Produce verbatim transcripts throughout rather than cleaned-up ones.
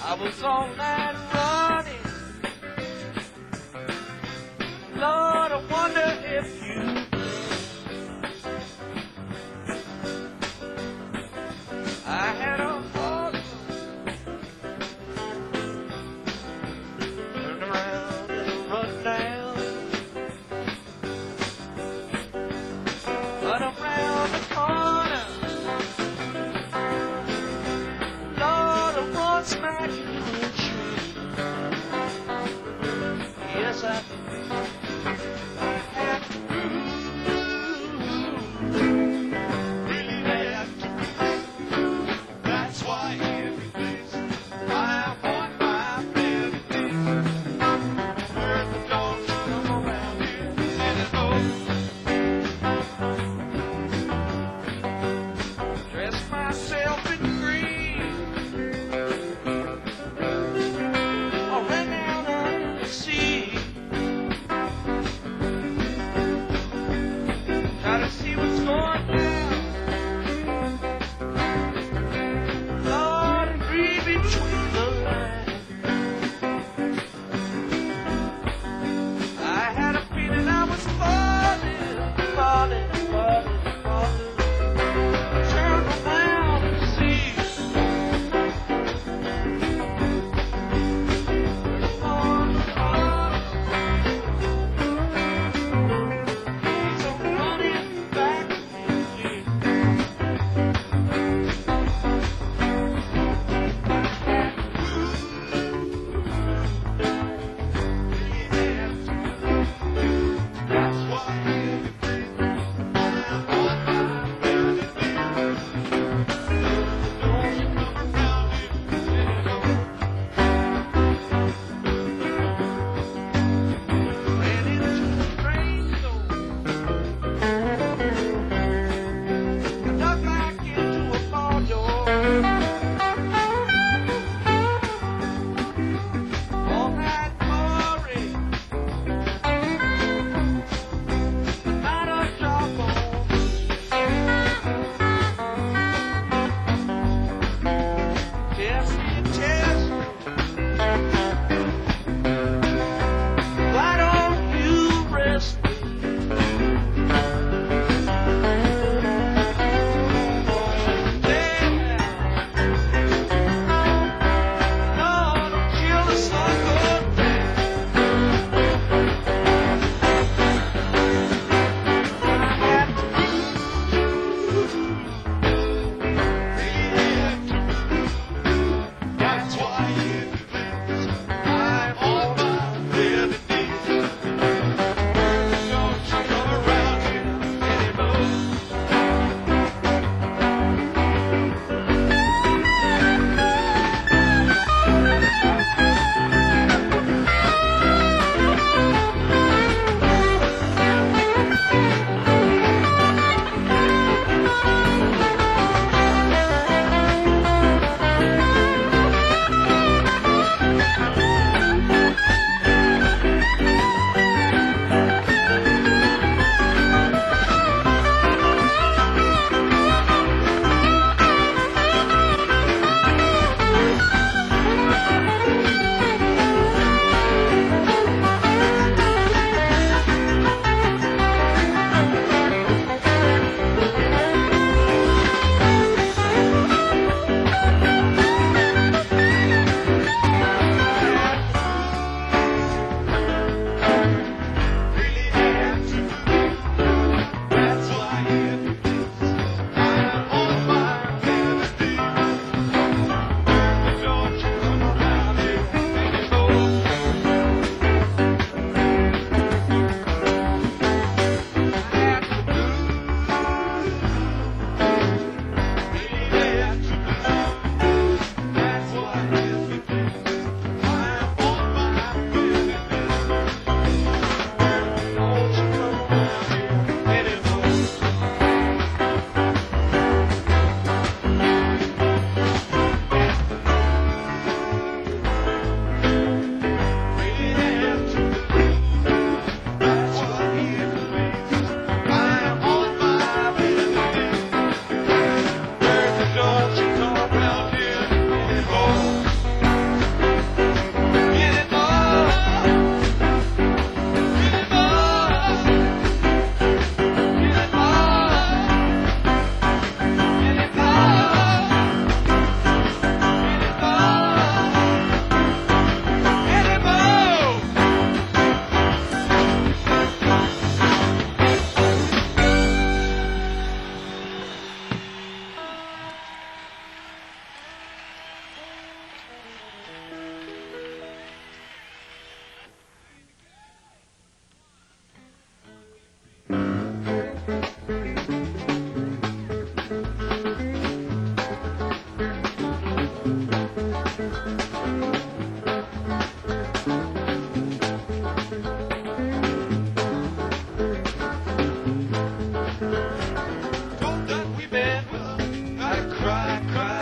I was all night running. Lord, I wonder if you I had a horse turned around and run down, but around the corner, Lord, I once smacked you in the tree. Yes, I did. I had to really had to.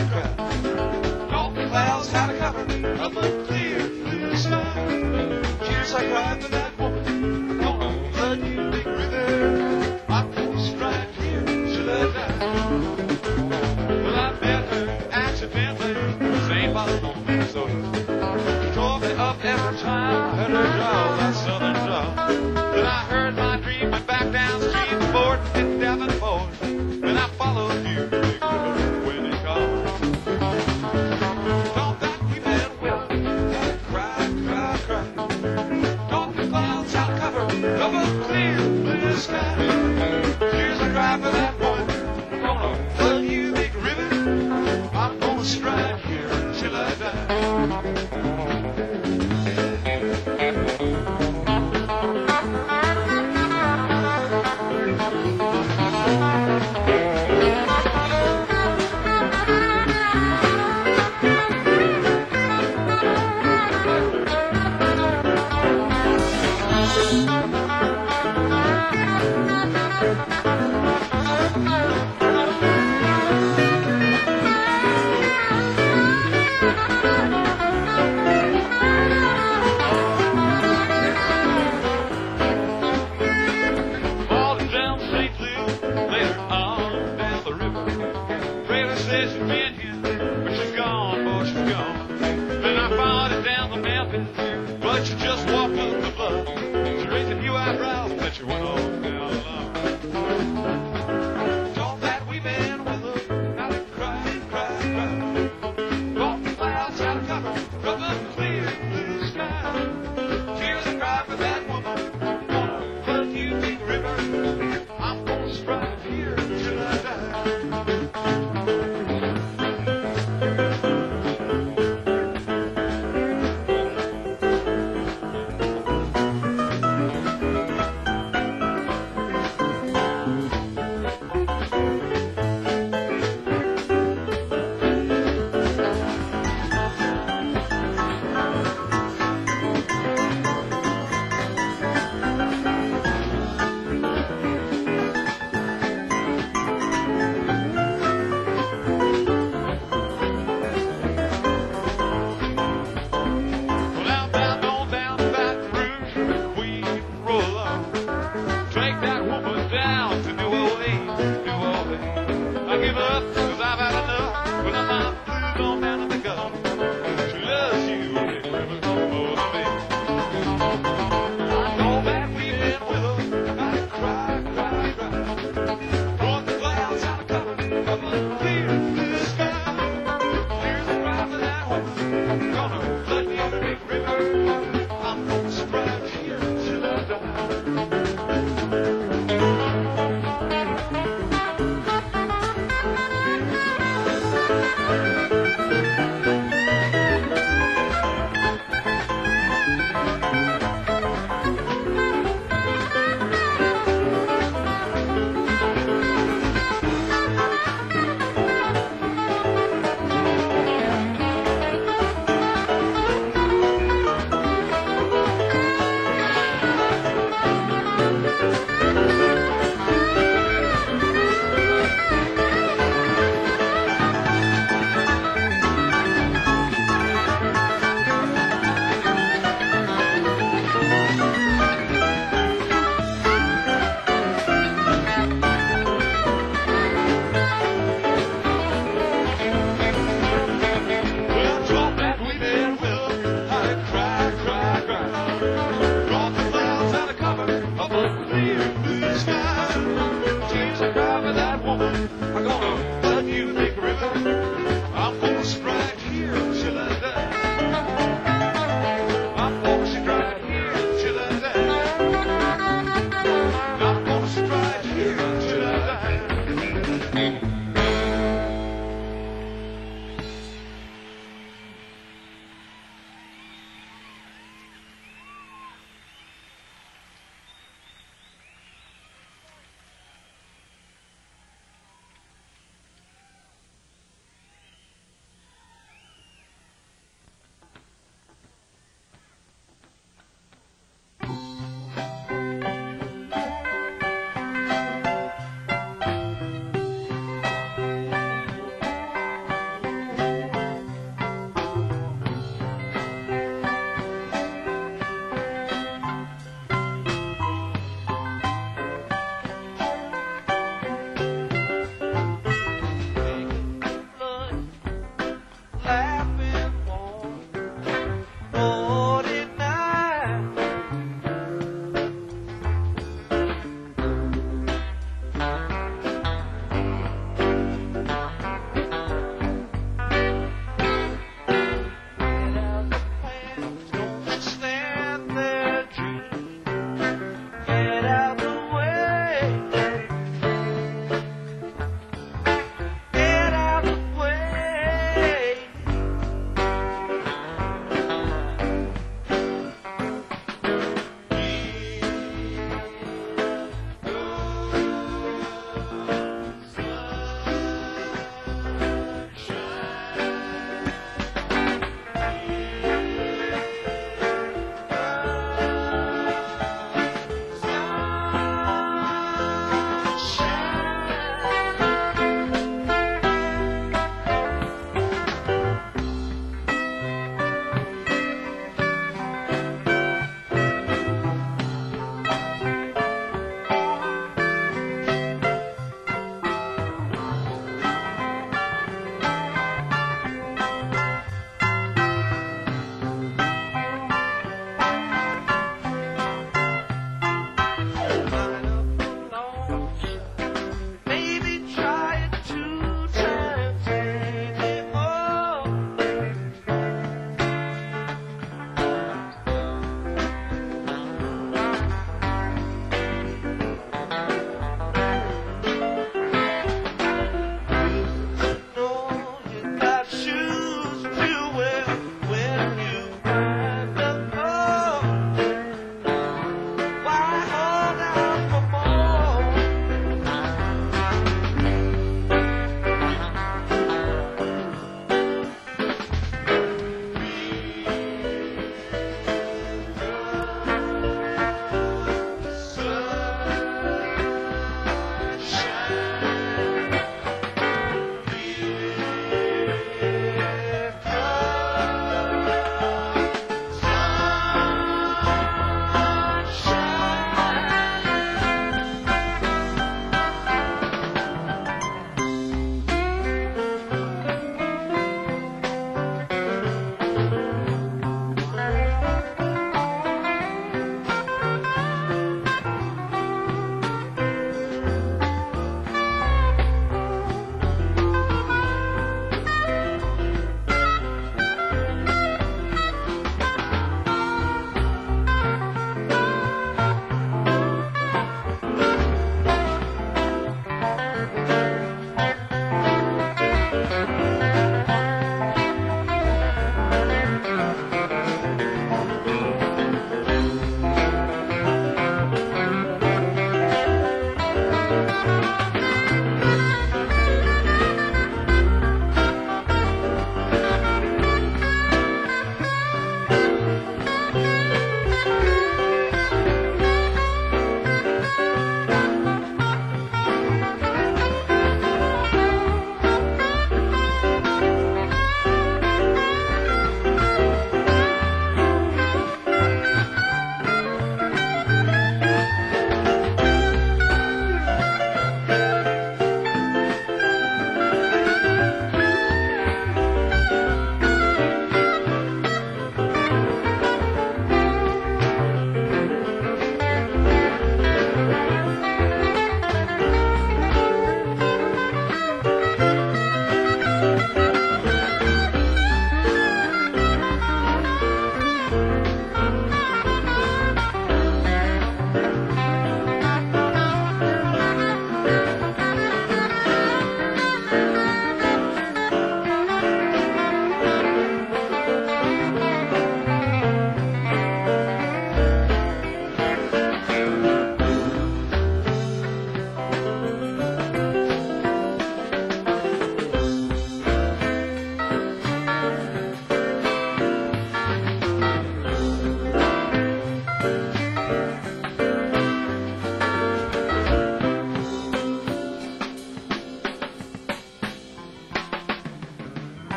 cry, cry. Thought the clouds had a cover of a clear blue sky. Tears I cried for that woman. Gonna flood you, big river. I'm gonna strike here till I die. Well, I met her accidentally, Saint Bartholomew, Minnesota. Drove me up every time I heard her draw that southern draw. Then I heard my dream went back downstream to Fort in Davenport. Then I followed you, big river, when it called. Thought that we met well, had a cry, cry, cry. Thought the clouds had cover of a clear blue sky. Tears I cry for that woman. Gonna love you, big river. I'm gonna stride here till I die.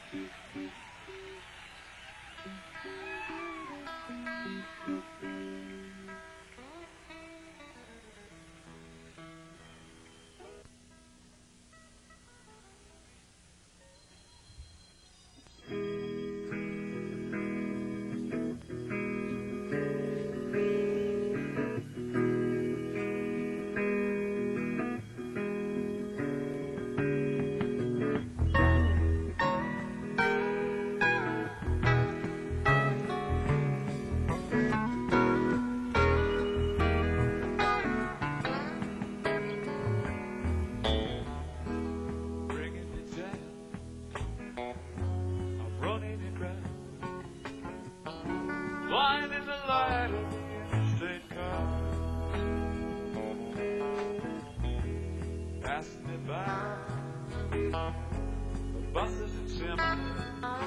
Buses and semis,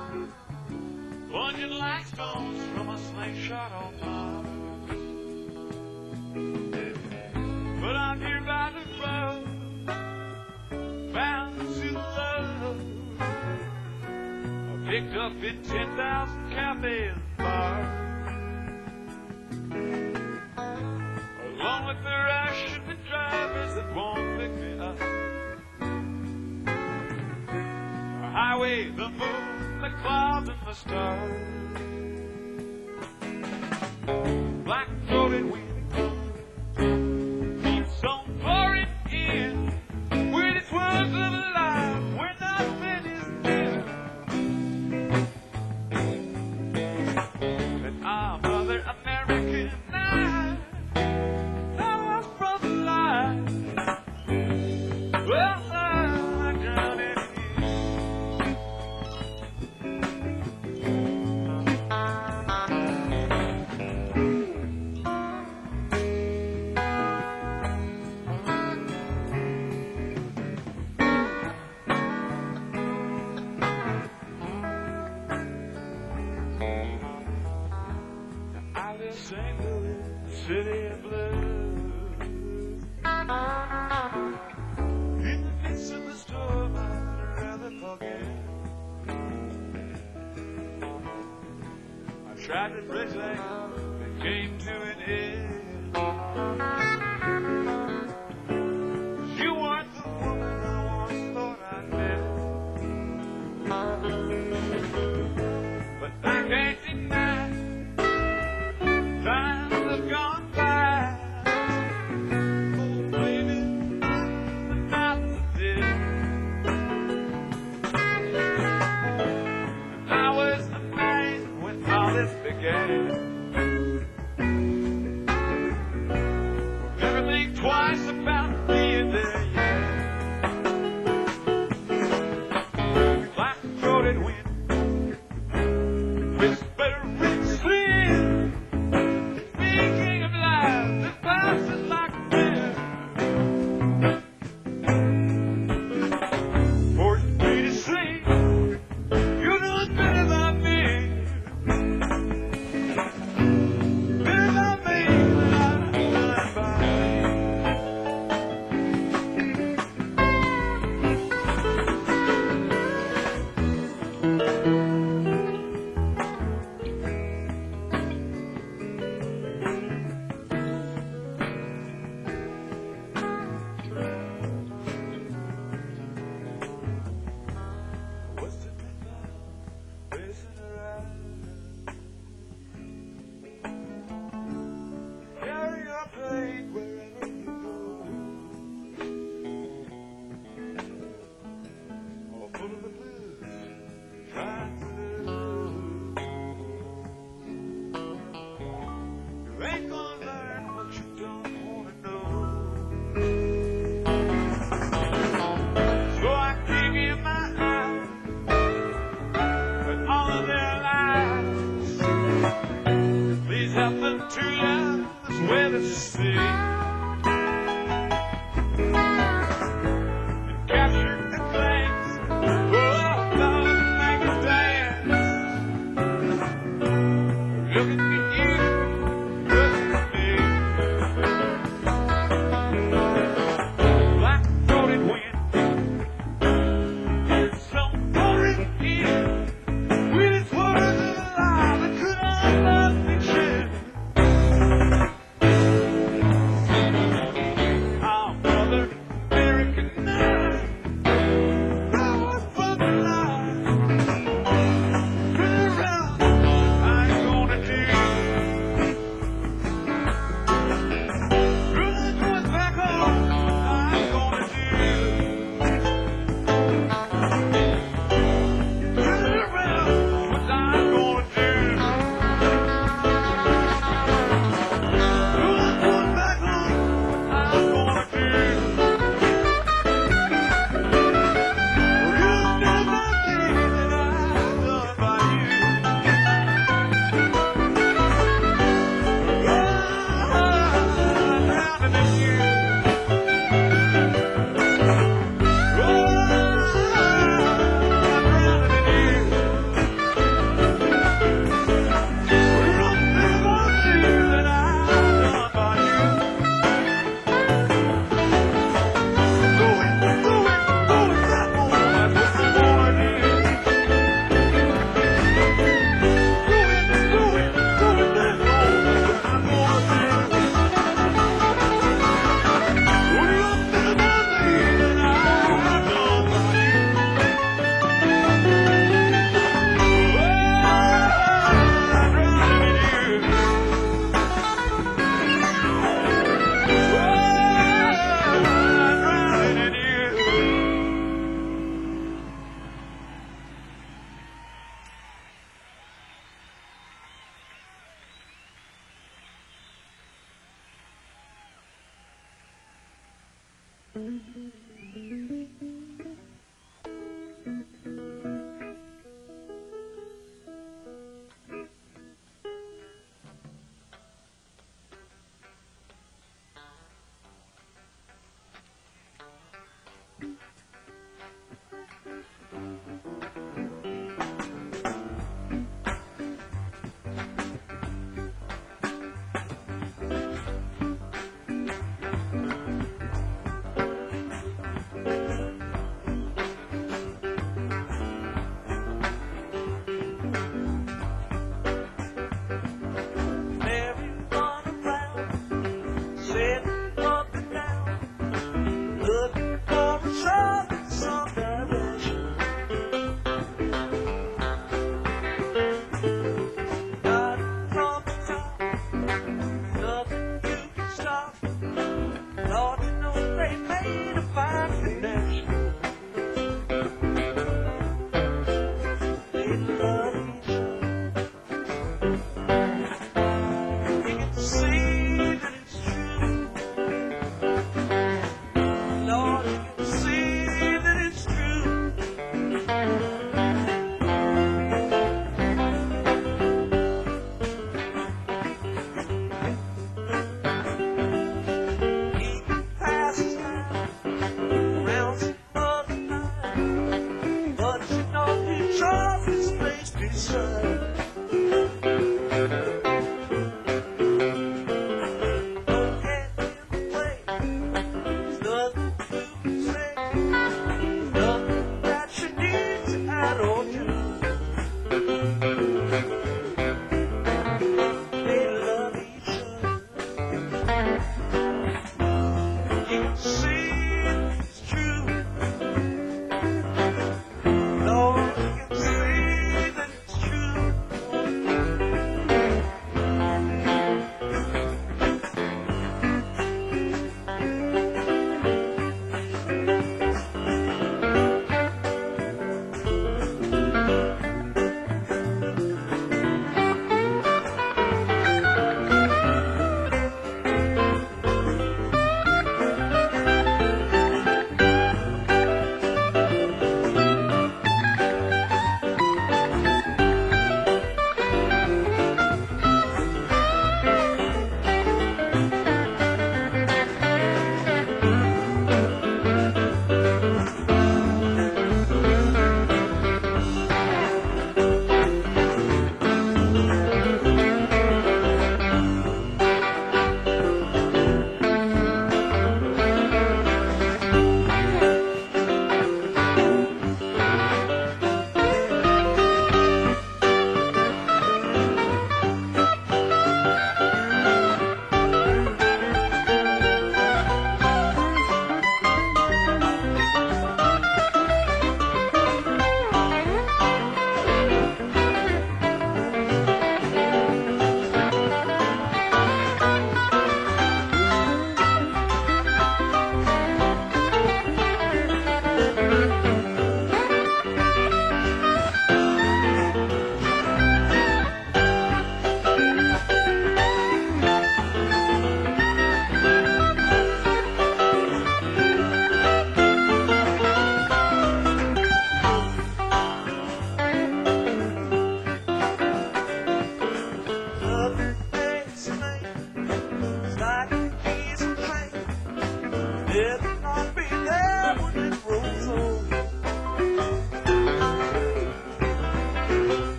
onion like stones from a slingshot on Mars. But I'm here by the road, bound to the love, picked up in ten thousand cafes and bars, along with the Russian drivers that won't pick me up. Highway, the moon, the clouds, and the stars. Black-throated wind keeps on pouring in with its words of life where nothing is new. And I'm Mother American now. I was from the line. Well, I'm drowning. Saint Louis, the city of blues. In the midst of the storm, I'd rather forget. I tried to break things that came to an end. You weren't the woman I once thought I'd met. But I can't deny times have gone by. Oh, baby, but not today. And I was amazed when all this began.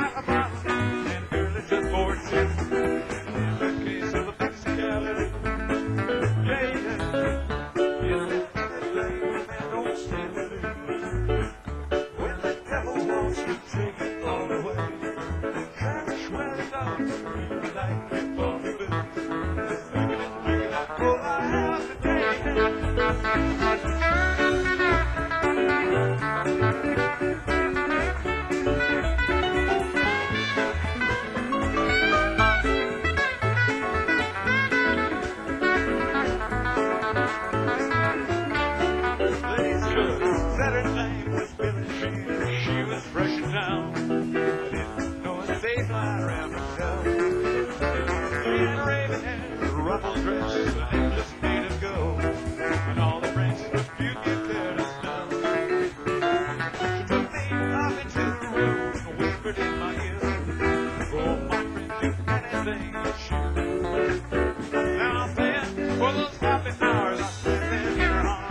got a problem, and the girl is just fourteen. In the case of a Mexicality, yeah, yeah. Is there anything a man don't stand to lose? When the devil wants to take it all away, Travis Schwelly dogs, you like it for the booze. Drinking and drinking that cold I have today. Said her name was Billie Jean. She was fresh in town. I didn't know a baseline around her town. She had raven hair, ruffled dress, and just made it go. And all the rings of beauty there to smell. She took me up into the room and whispered in my ear, "Go on, my friend, do anything that you do." Now I'm paying for those happy hours I spent in your arms.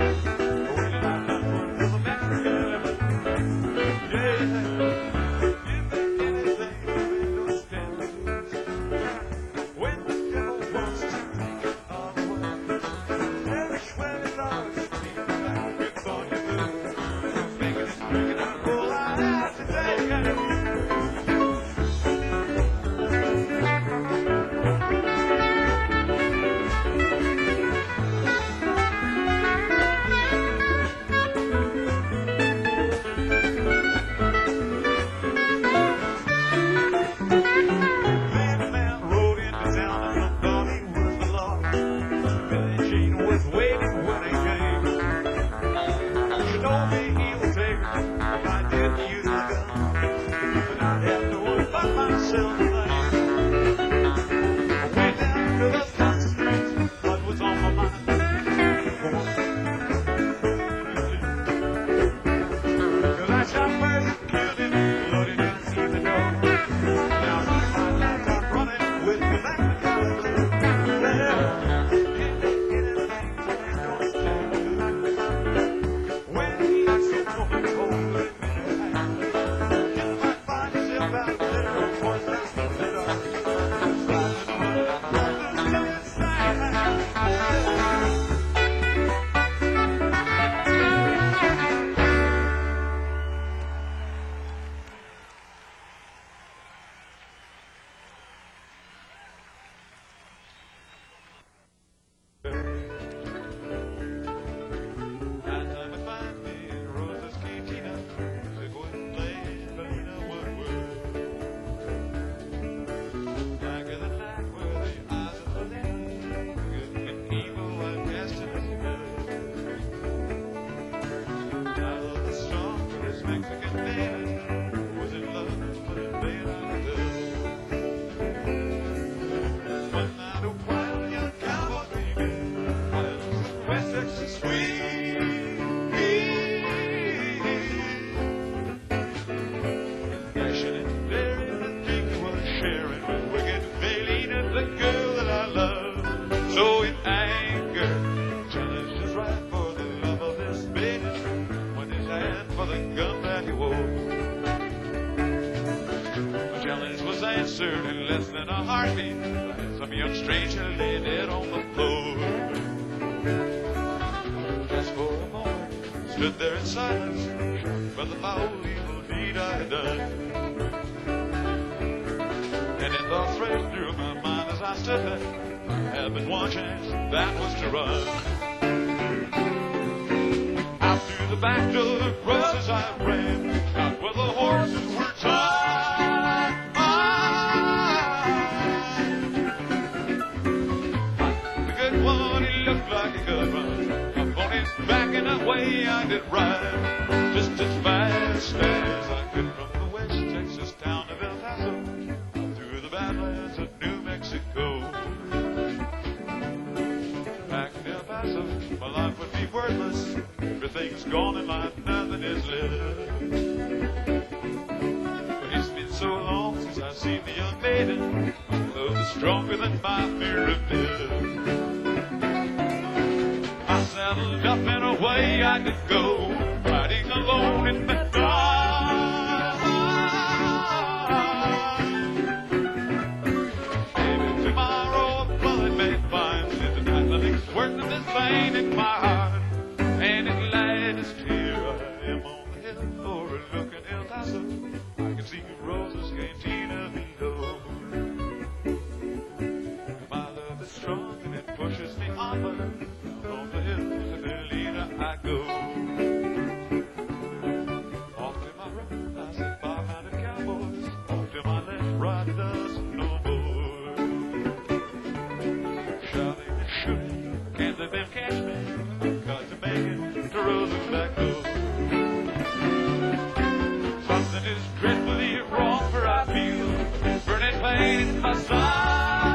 In less than a heartbeat, some young stranger lay dead on the floor. Just for a moment, stood there in silence, for the foul evil deed I had done. And it thoughts raced through my mind as I stood there. I had but one chance, that was to run. Out through the back door, across as I ran, out where the horses were tied. Way I did ride just as fast as I could from the West Texas town of El Paso through the badlands of New Mexico. Back in El Paso, my life would be worthless. Everything's gone in life, nothing is left. But it's been so long since I've seen the young maiden. My love is stronger than my fear of death. I settled up in a way I could go, riding alone in the dark. calls us Cantina Vigo. My love is strong and it pushes me onward. Down the hills of Berlina I go. Off to my right, I see five-mounted cowboys. Off to my left, right doesn't no more. Shouting and shooting, can't let them catch me. I've got to make it to roll the back door. Something is dreadfully wrong, for I feel burning pain in my side.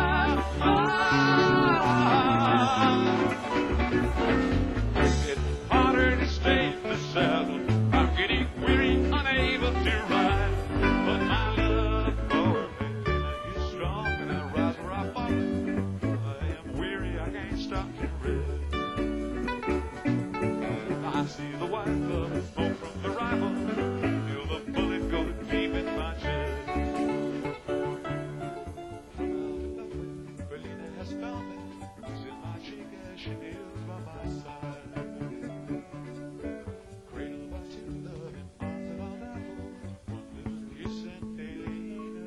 It's harder to stay in the saddle. I'm getting weary, unable to ride. But my love for Melina is strong, and I rise where I fall. I am weary, I can't stop to rest. I see the white glove of smoke from the rifle. Feel the bullet go deep in my chest. Melina has found me. She's in my cheek as she kneels by my side. Cradled by two loving arms that I'll apple. One little kiss and Melina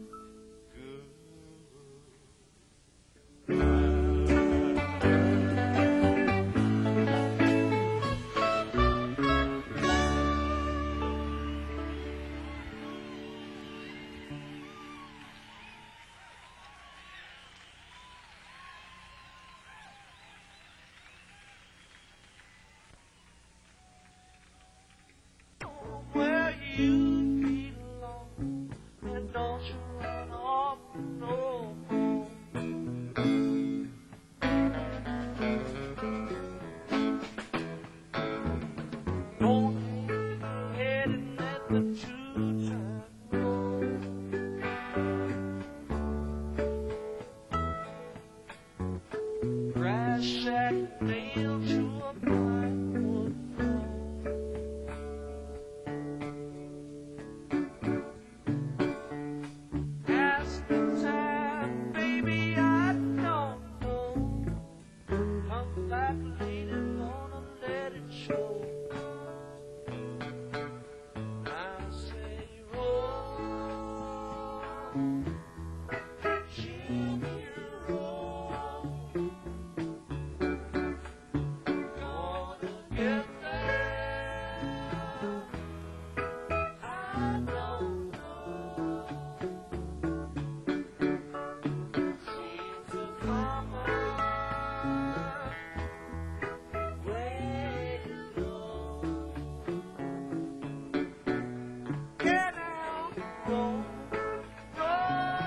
where you belong, and don't you run off no more. Don't hang your head and let the two-time roll. Grass shack nailed to a plywood wall. Ask the time, baby, I don't know. Come back later, gonna let it show. I say roll, Jimmy, roll. Gonna get there, I don't know. Seems a common way to go. Get out, roll, roll.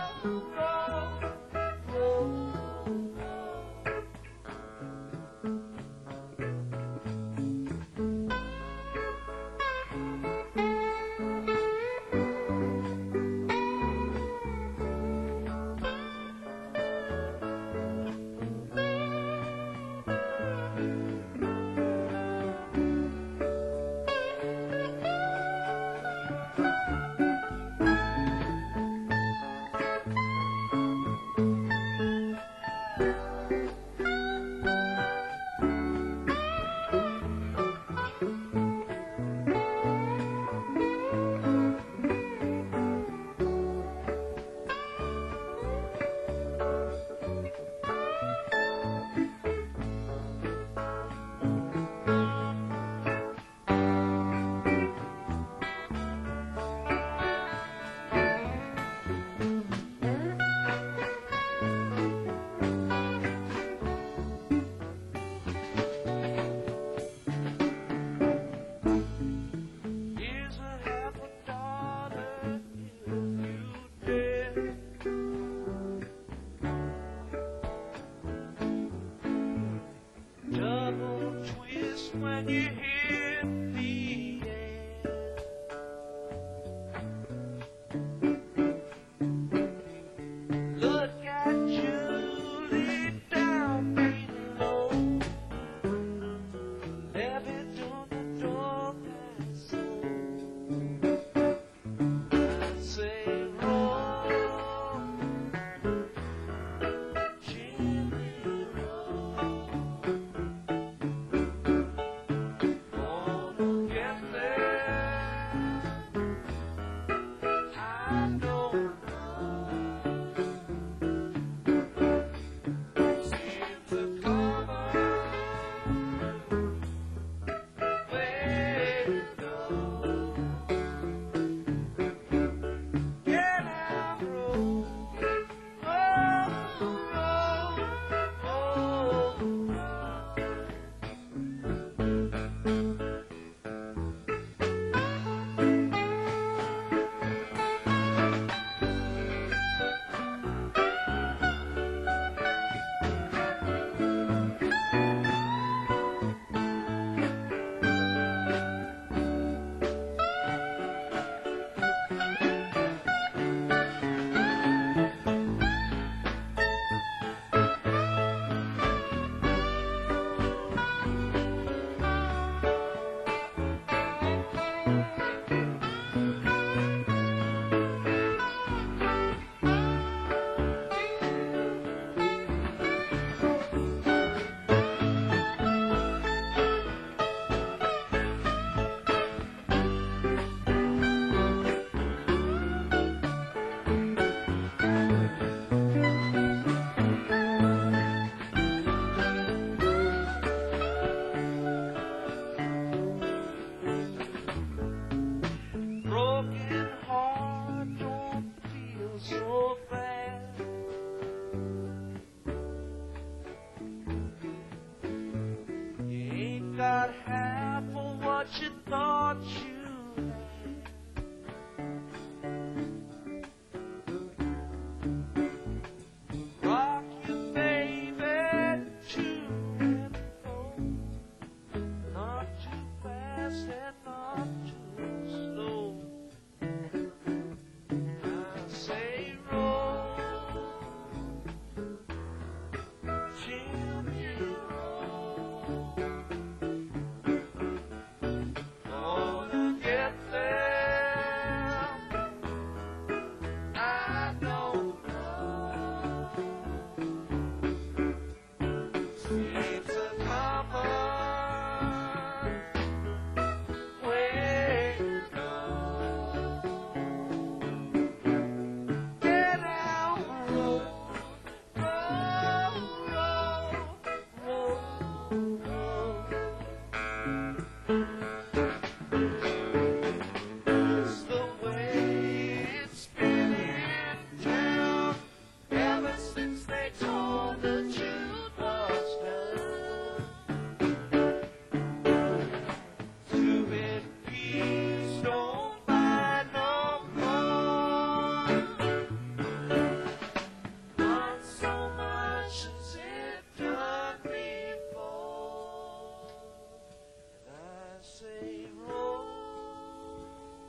Not so much as it done before. And I say, roll,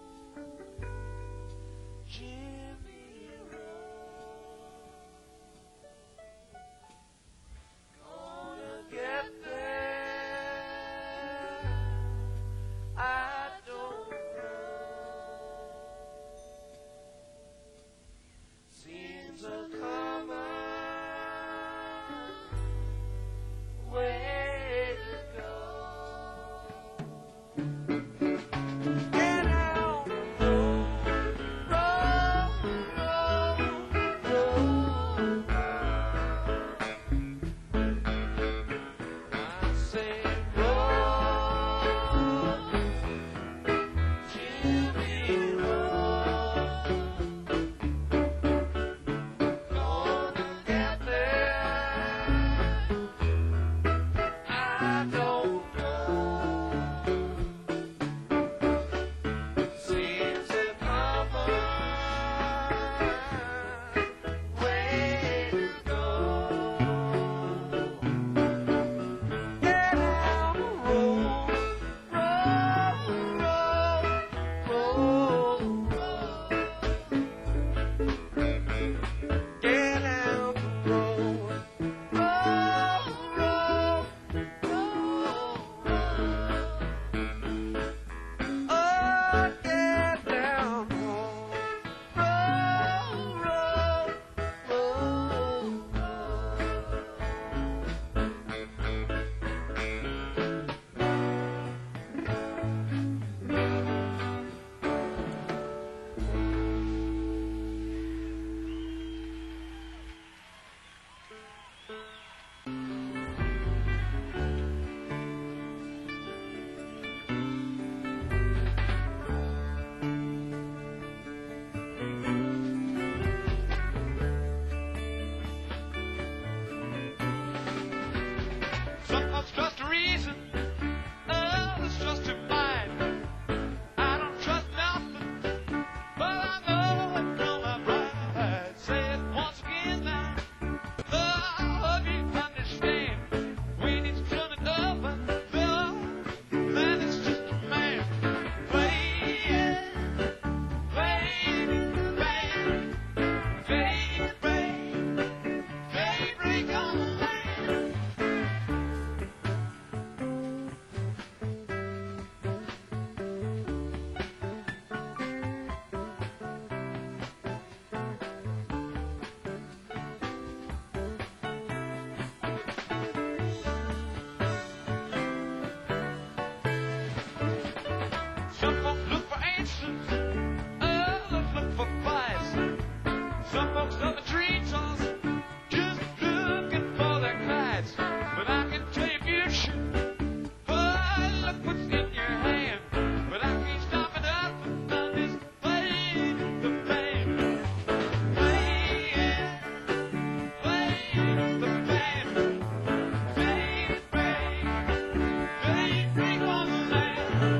Jimmy, roll. Gonna get there, I don't know. Seems a common way to go. Get out the road, roll, roll, roll. I say roll, Jimmy, roll. Gonna get there, I don't know. Seems a common way to go. Get out the road, roll, roll, roll, roll. Get out the road, roll, roll, roll, roll. Oh, get down home, roll, roll, roll, Some folks trust reason, others trust your mind. I don't trust nothing, but I know it's gonna ride. Say it once again now. Oh, I hope you understand. When it's coming up and down, then it's just a man playing, playing the band. Daybreak, daybreak on the land. Some folks look for answers, others look for fights. Some folks love the treetops, just looking for their kites. But I can tell you future, boy, look what's in your hand. But I can't stop it up until this playing the band. Playing, playing the band. Daybreak, daybreak on the land.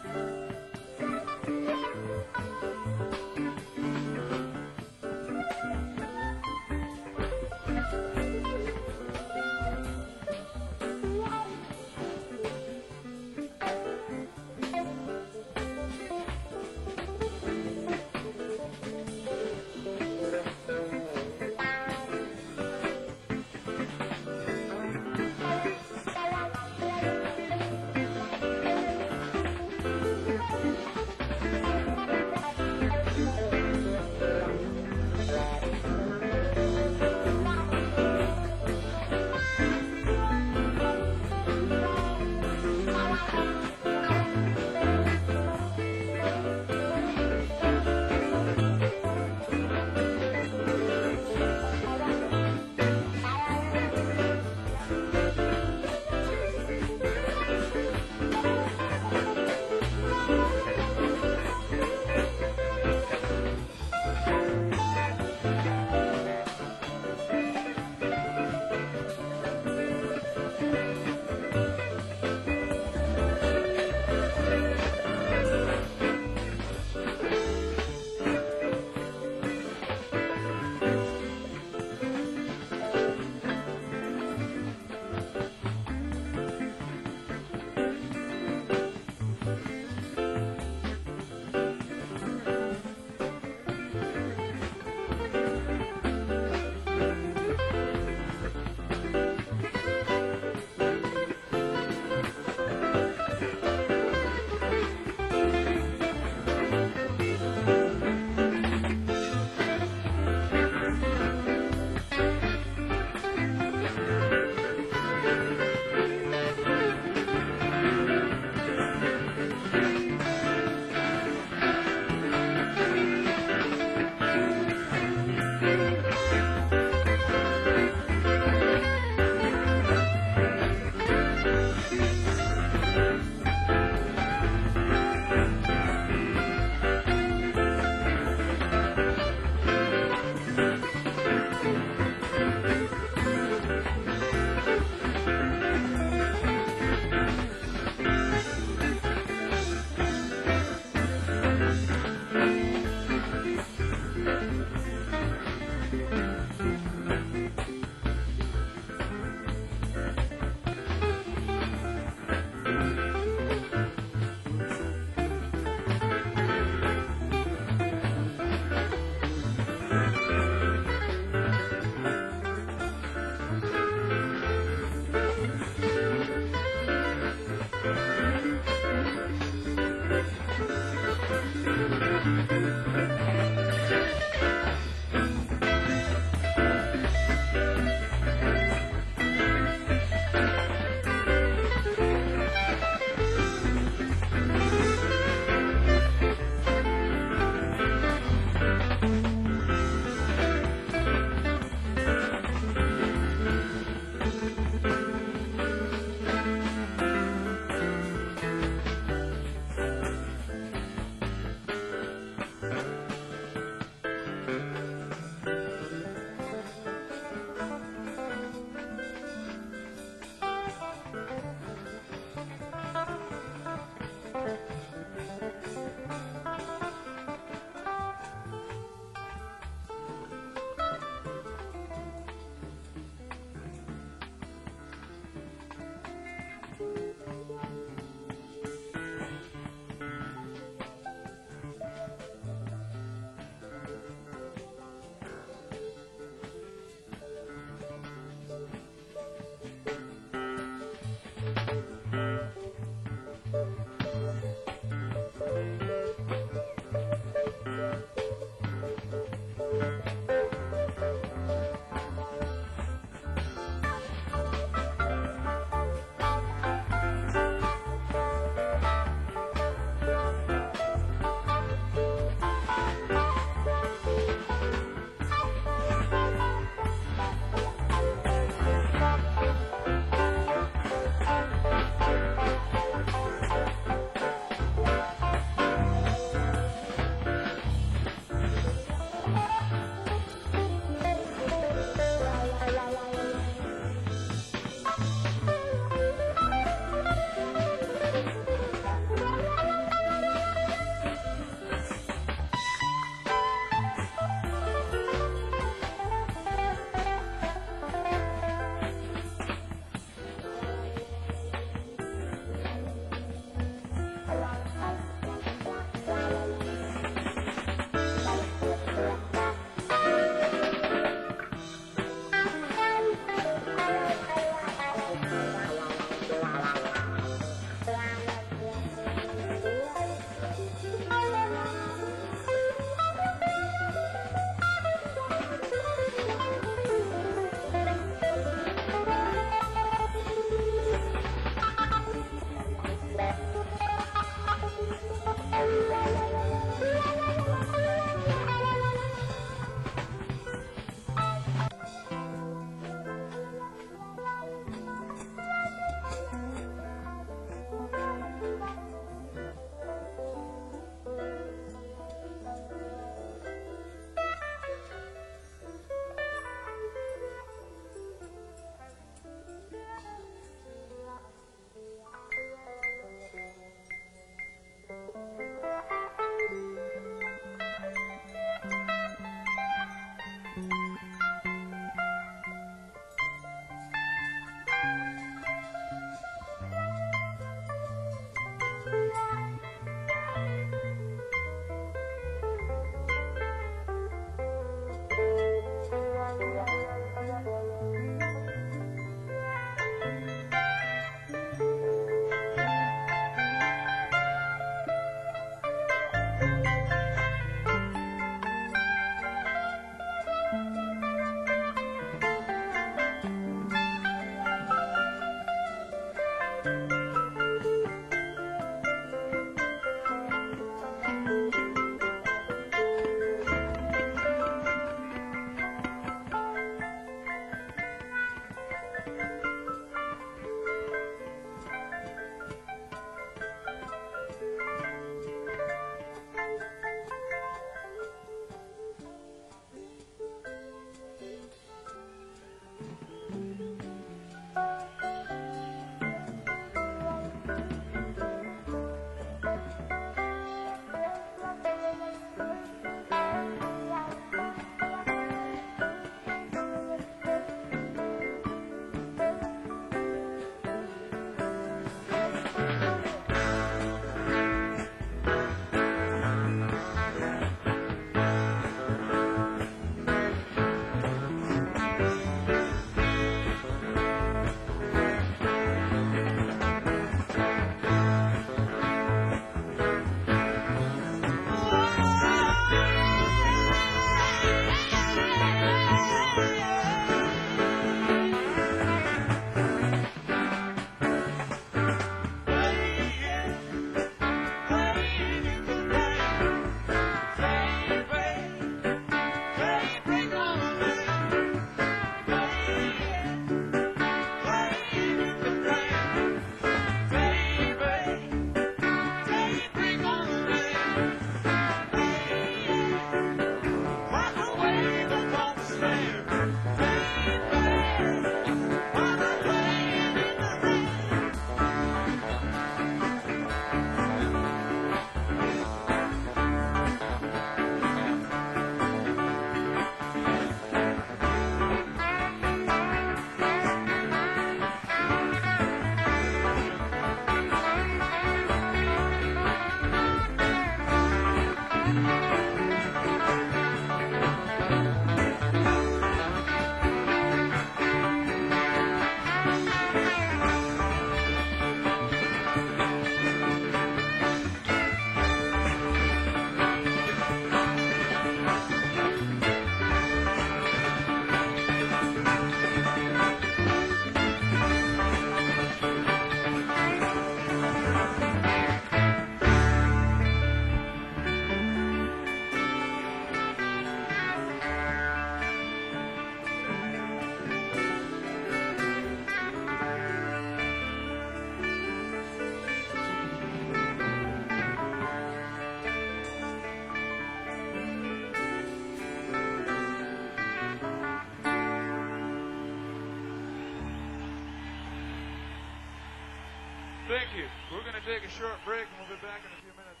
Thank you. We're going to take a short break and we'll be back in a few minutes.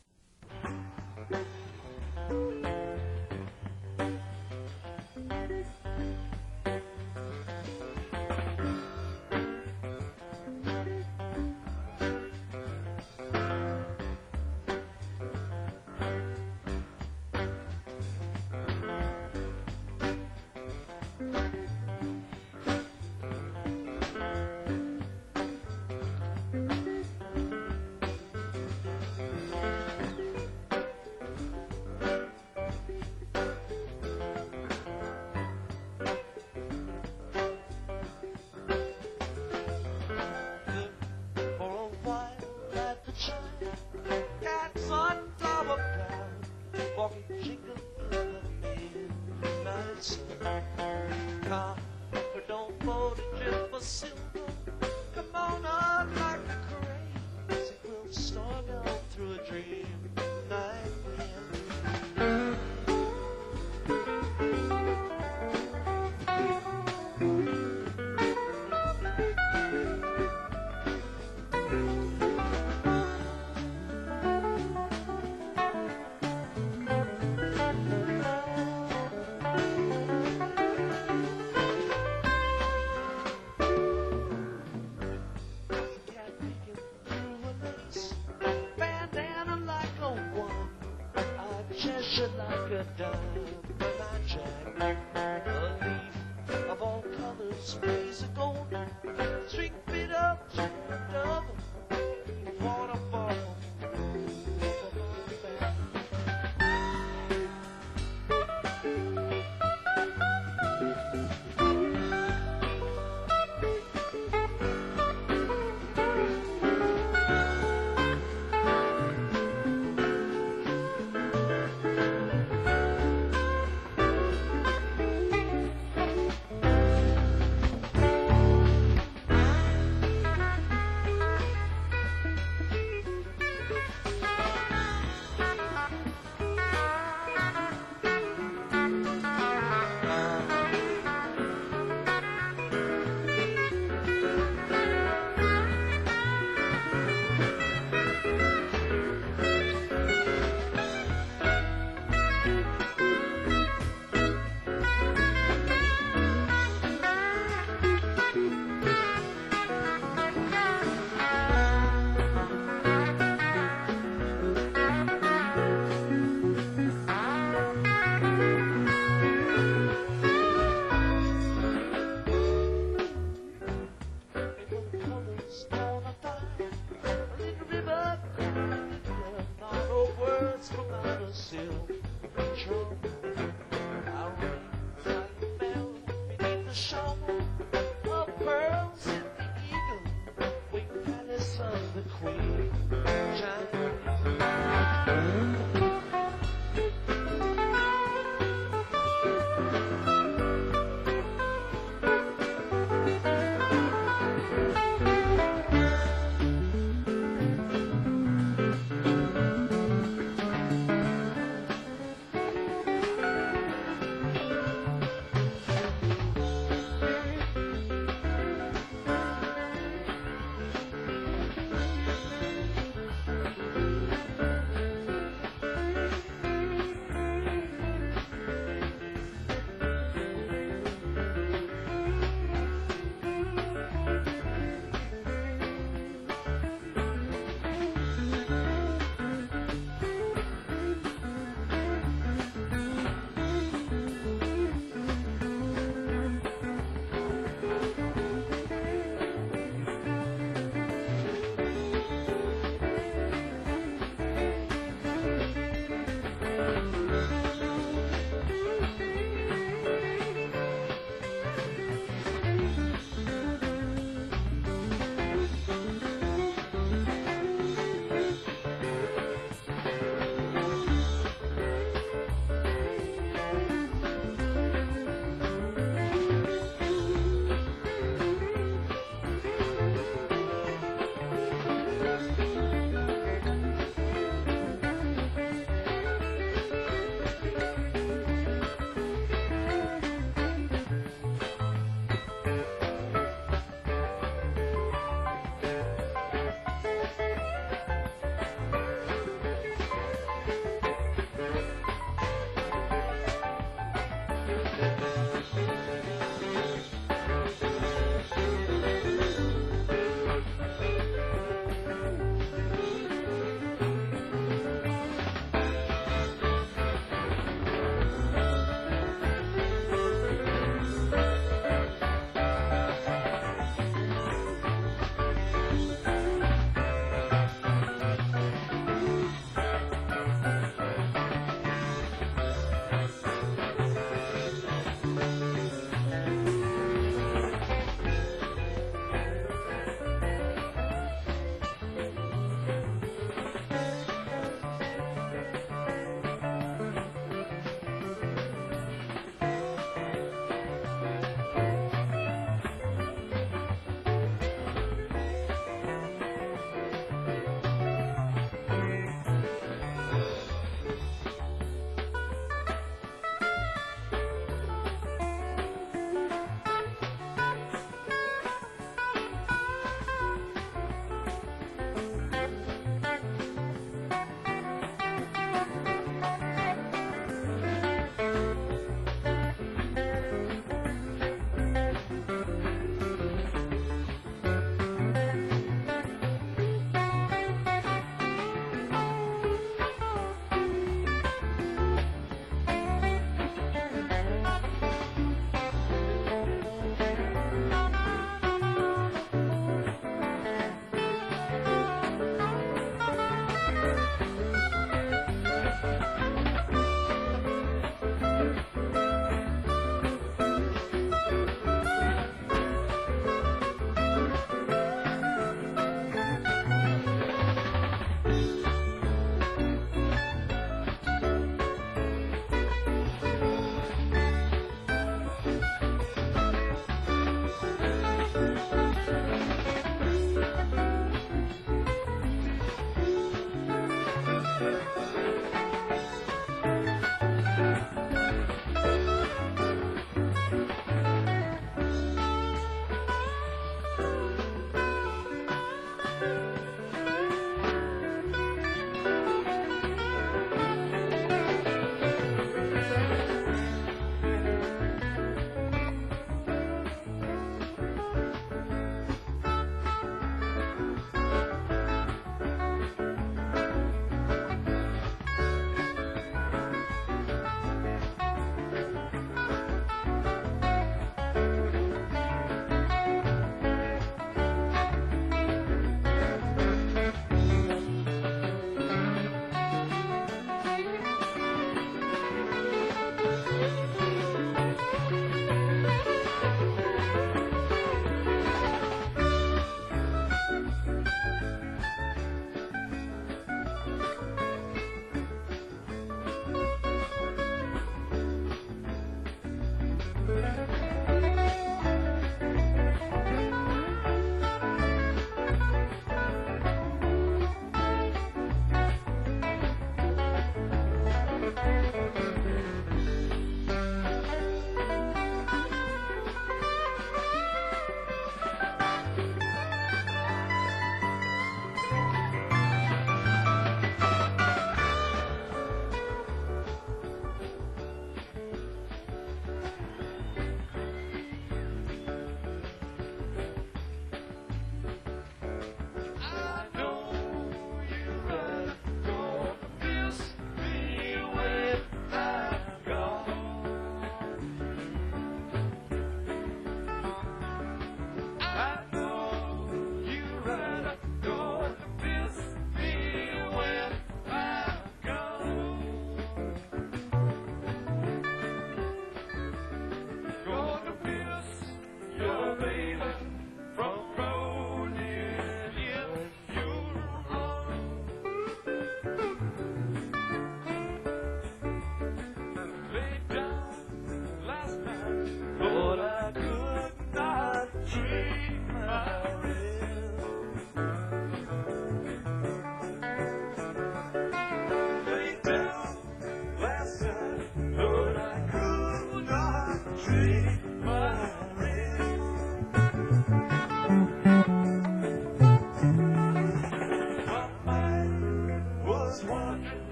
Like a dime when I jack a leaf of all colors, sprays of gold, string fit up to double waterfall for my back.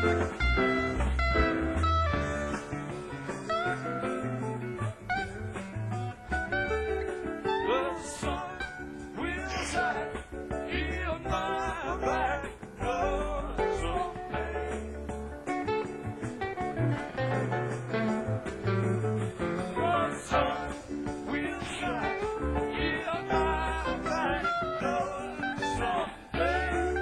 The sun will shine in my black blood someday. The sun will shine in my black blood someday.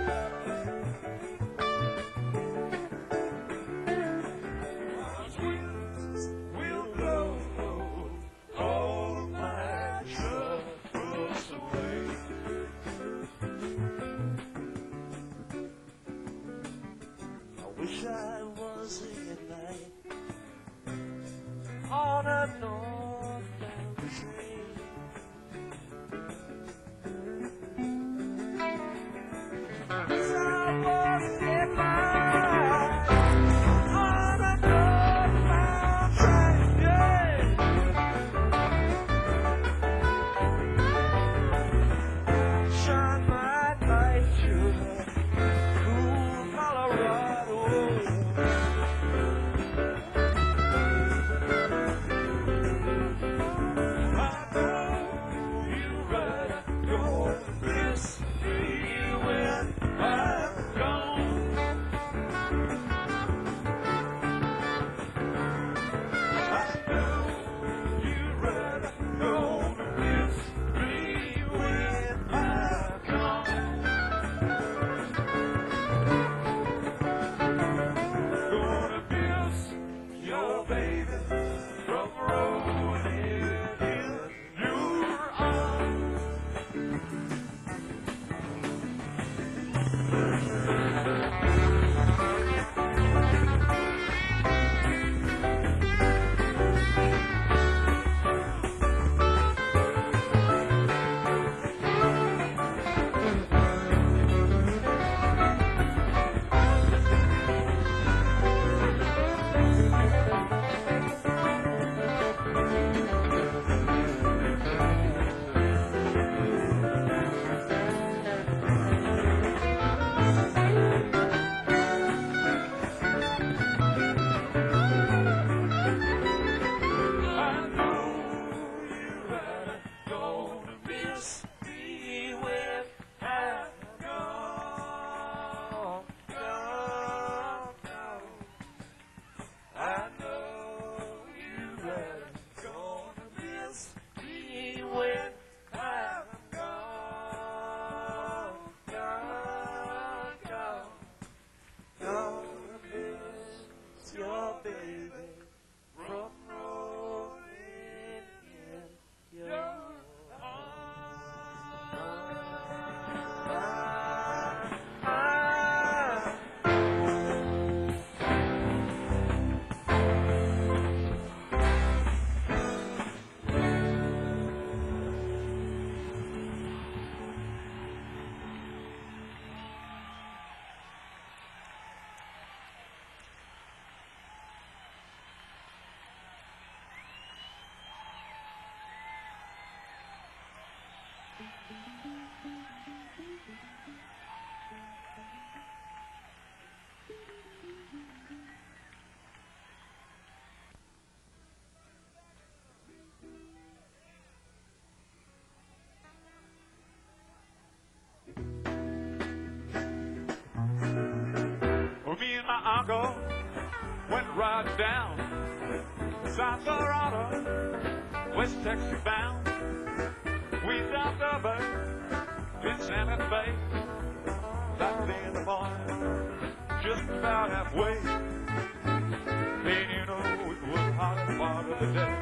The winds will blow all my troubles away. I wish I was here tonight on a northbound train. Wish I was here tonight on a northbound train. Yeah. Shine my light to the cool Colorado. I know you better go miss me when I'm gone. I know you better go miss me when I'm gone. Gonna miss your baby from rolling in your arms. I know you better gonna miss me when I'm gone, gone, gone. I know you better gonna miss me when I'm gone, gone, gone. Gonna miss your baby from rolling in your arms. Well, me and my uncle went riding down South Colorado, West Texas bound. We stopped over in Santa Fe, stopped in the morning, just about halfway. And you know it was the hottest part of the day.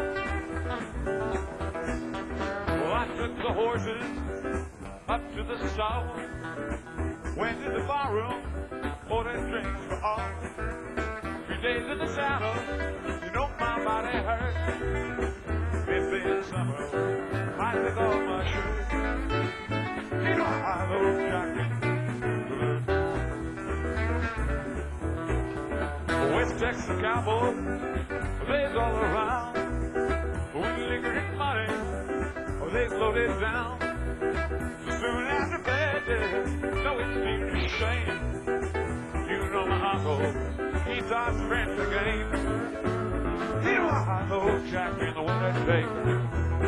Well, I took the horses up to the stall, went to the bar room, ordered drinks for all. Three days in the saddle, you know my body hurt. It's been summer, I took off my shirt. You know I love jacket. West Texas cowboys, they's all around. With liquor and money, oh, they loaded down. Soon after bed, no, it seemed a shame. You know my uncle starts friends again. You know I know Jack in the winter today.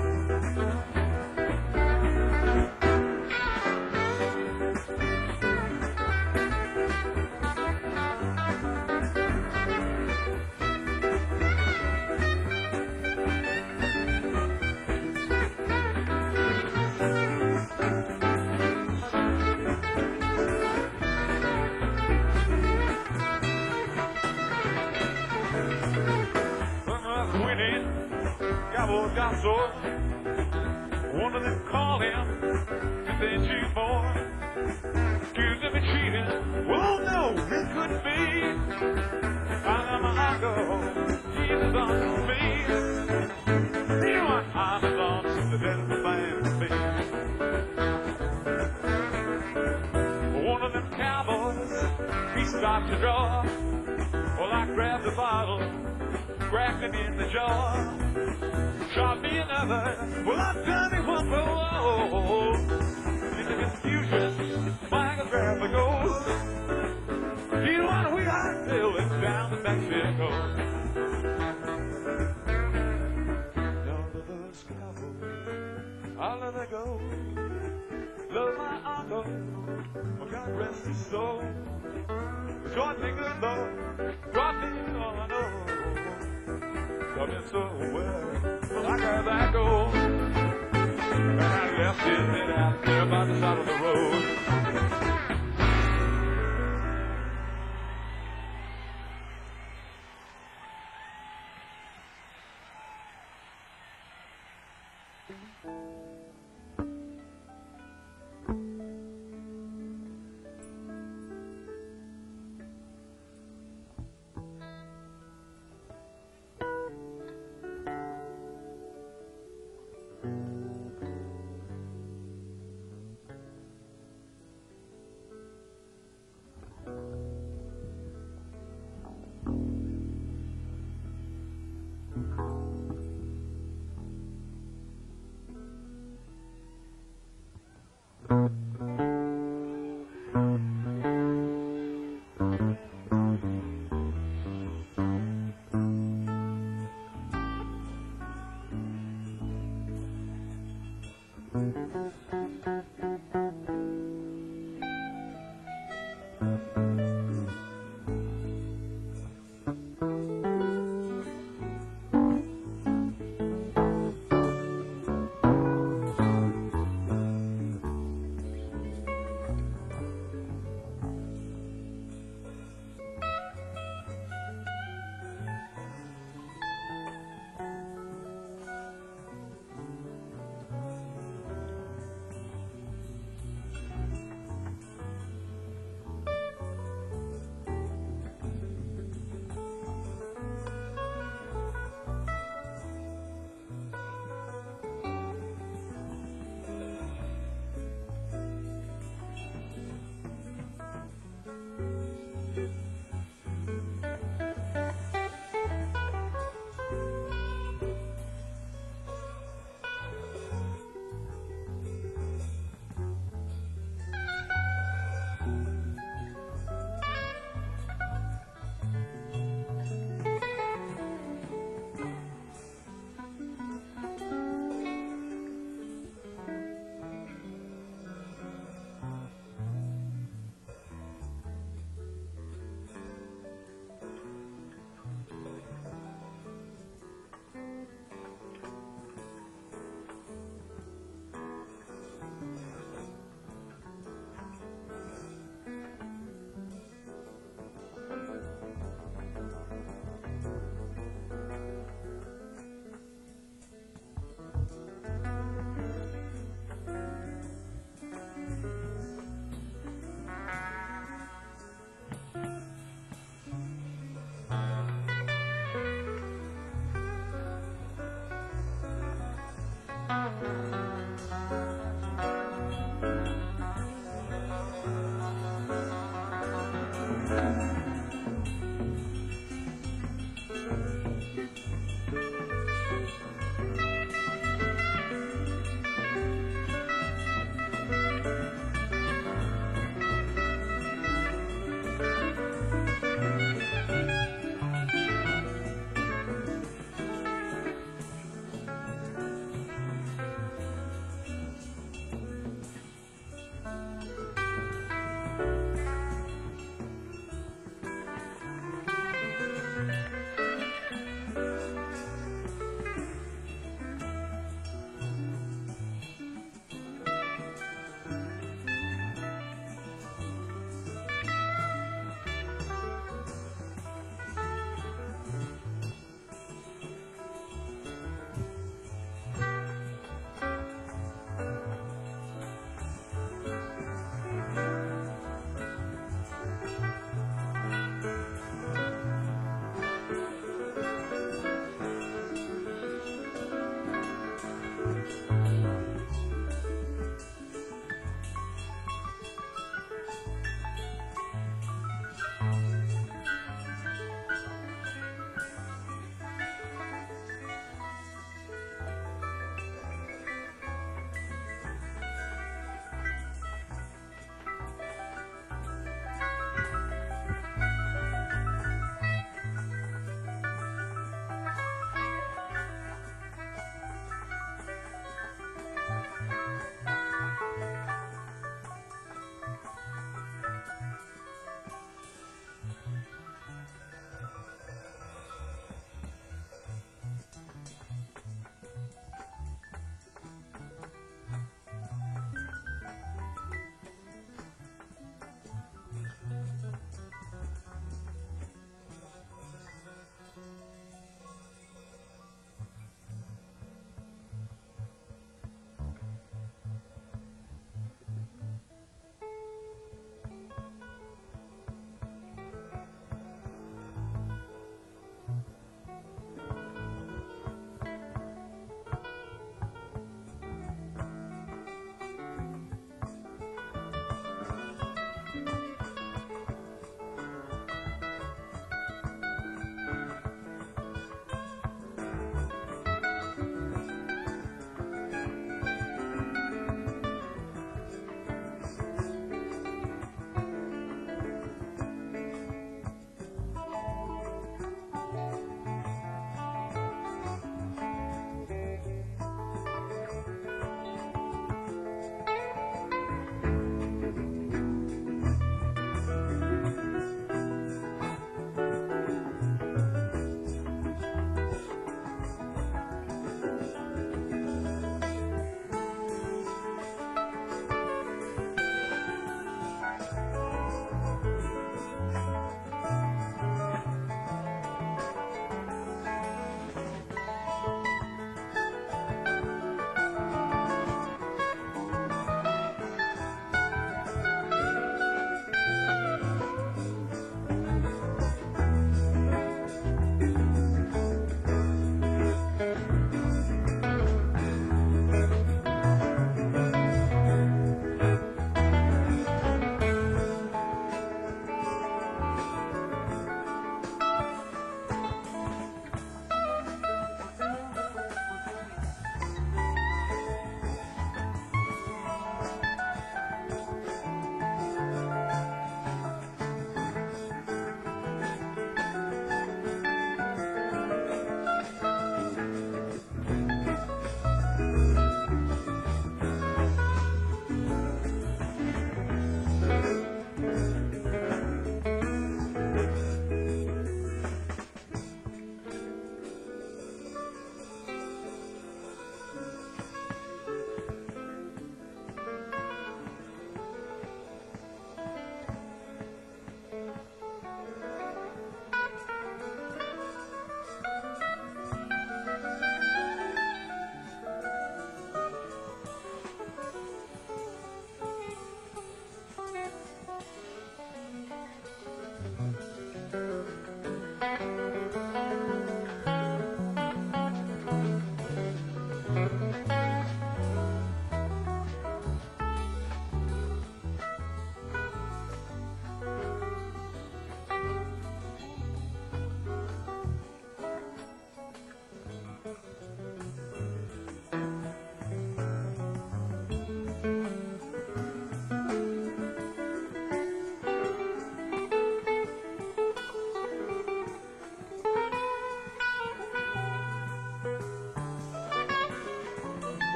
So one of them called him and said you more accused of cheating. Well, no, it couldn't be. I'm a uncle, Jesus on me. You know what I'm on the dead of the man to be. One of them cowboys, he stopped to draw. Well, I grabbed the bottle, cracked him in the jaw. Shot me another, well, I've done it one blow. In the confusion, my grab a gold. You know what we are sailing down to Mexico. None of us cowboys, I'll let her go. Love my uncle, oh God rest his soul. Join me good Lord, drop me on I know. Love me so well. Well, I got that gold, and I left it out there by the side of the road.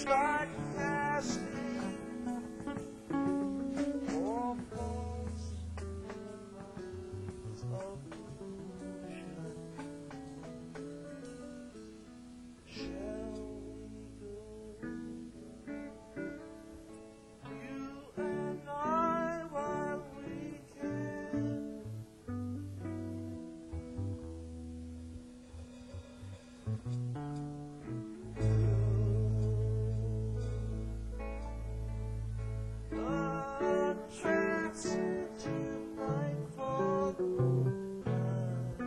like casting or falls of ocean. Shall we go? You and I, while we can. The transitive nightfall night.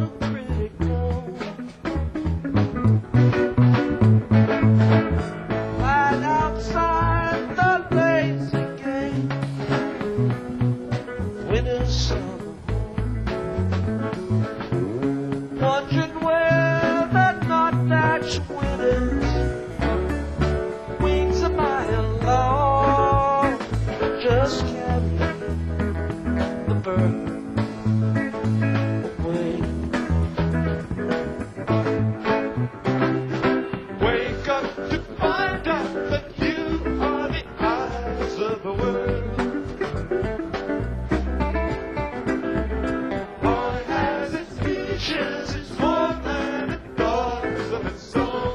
critical. Right outside the lazy gate, winter, summer, wondering where the nuthatch withers. Wings a mile long, just carry the bird away. Wake up to find out that you are the eyes of the world. Heart has its features, its warmth and its thoughts of its own.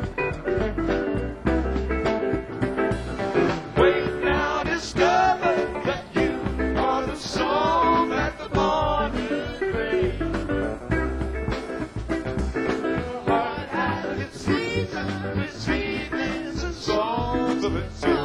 Wake now, discover that you are the song that the morning brings. Heart has its seasons, its feelings and songs of its own.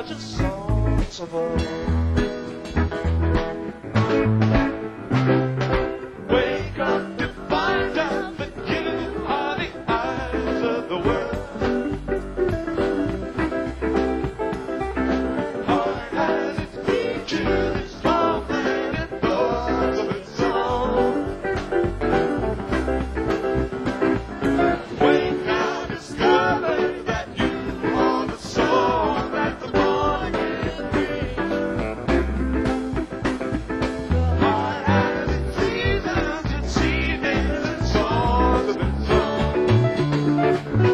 bunch of songs of old. Wake up to find out that you are the eyes of the world. Heart has its features, its mumbling and thoughts of its own. Wake now, discover that you are the song that the morning brings. Heart has its seasons and seasons and songs of its own.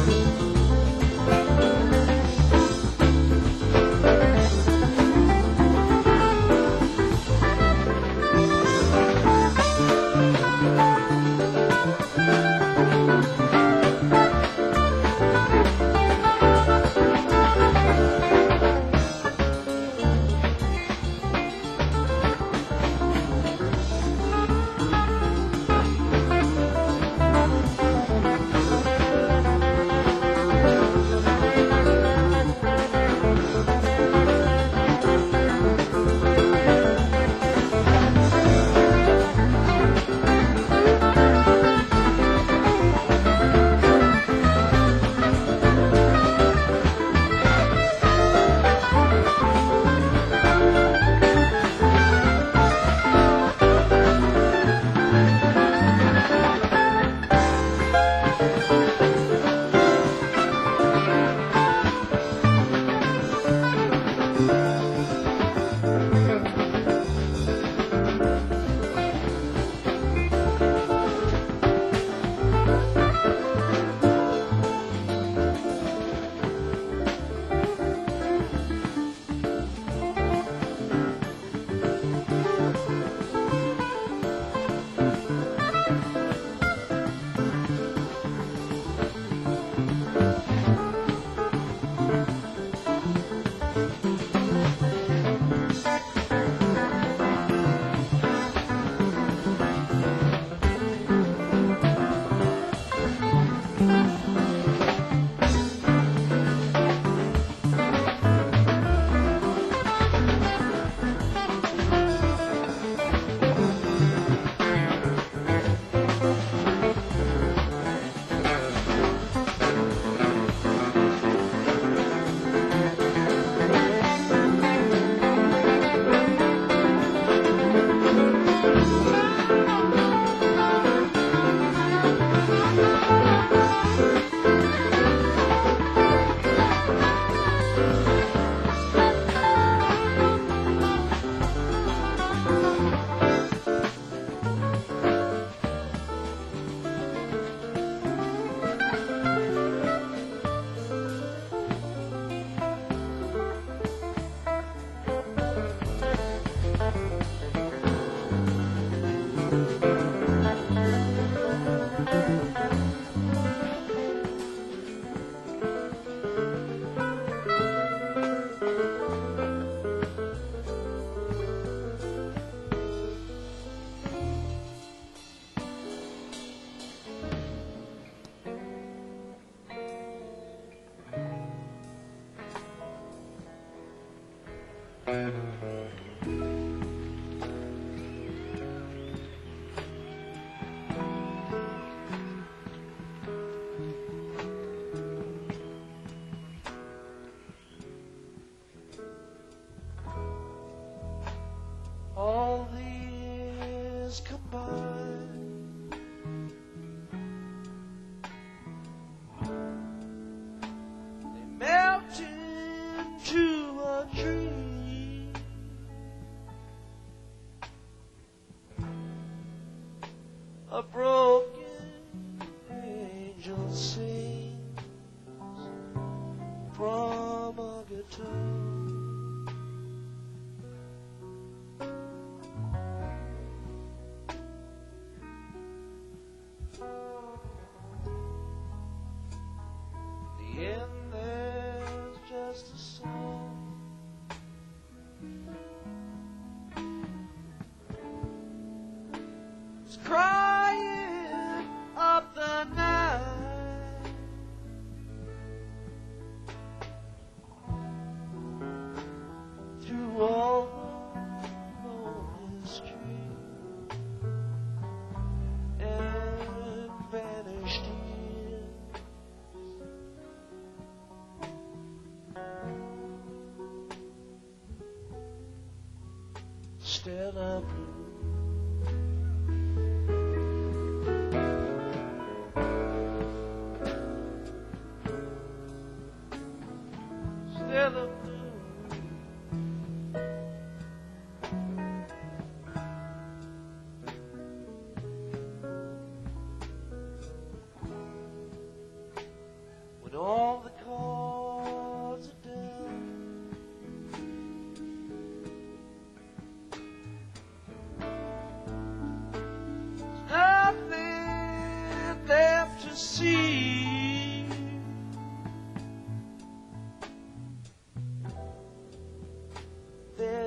All these combined, they melt into a dream. A broken angel sings from a guitar. The end, there's just a song. It's crying up the night. Through all the lonely streets and vanished years. Stella Blue. Stella Blue.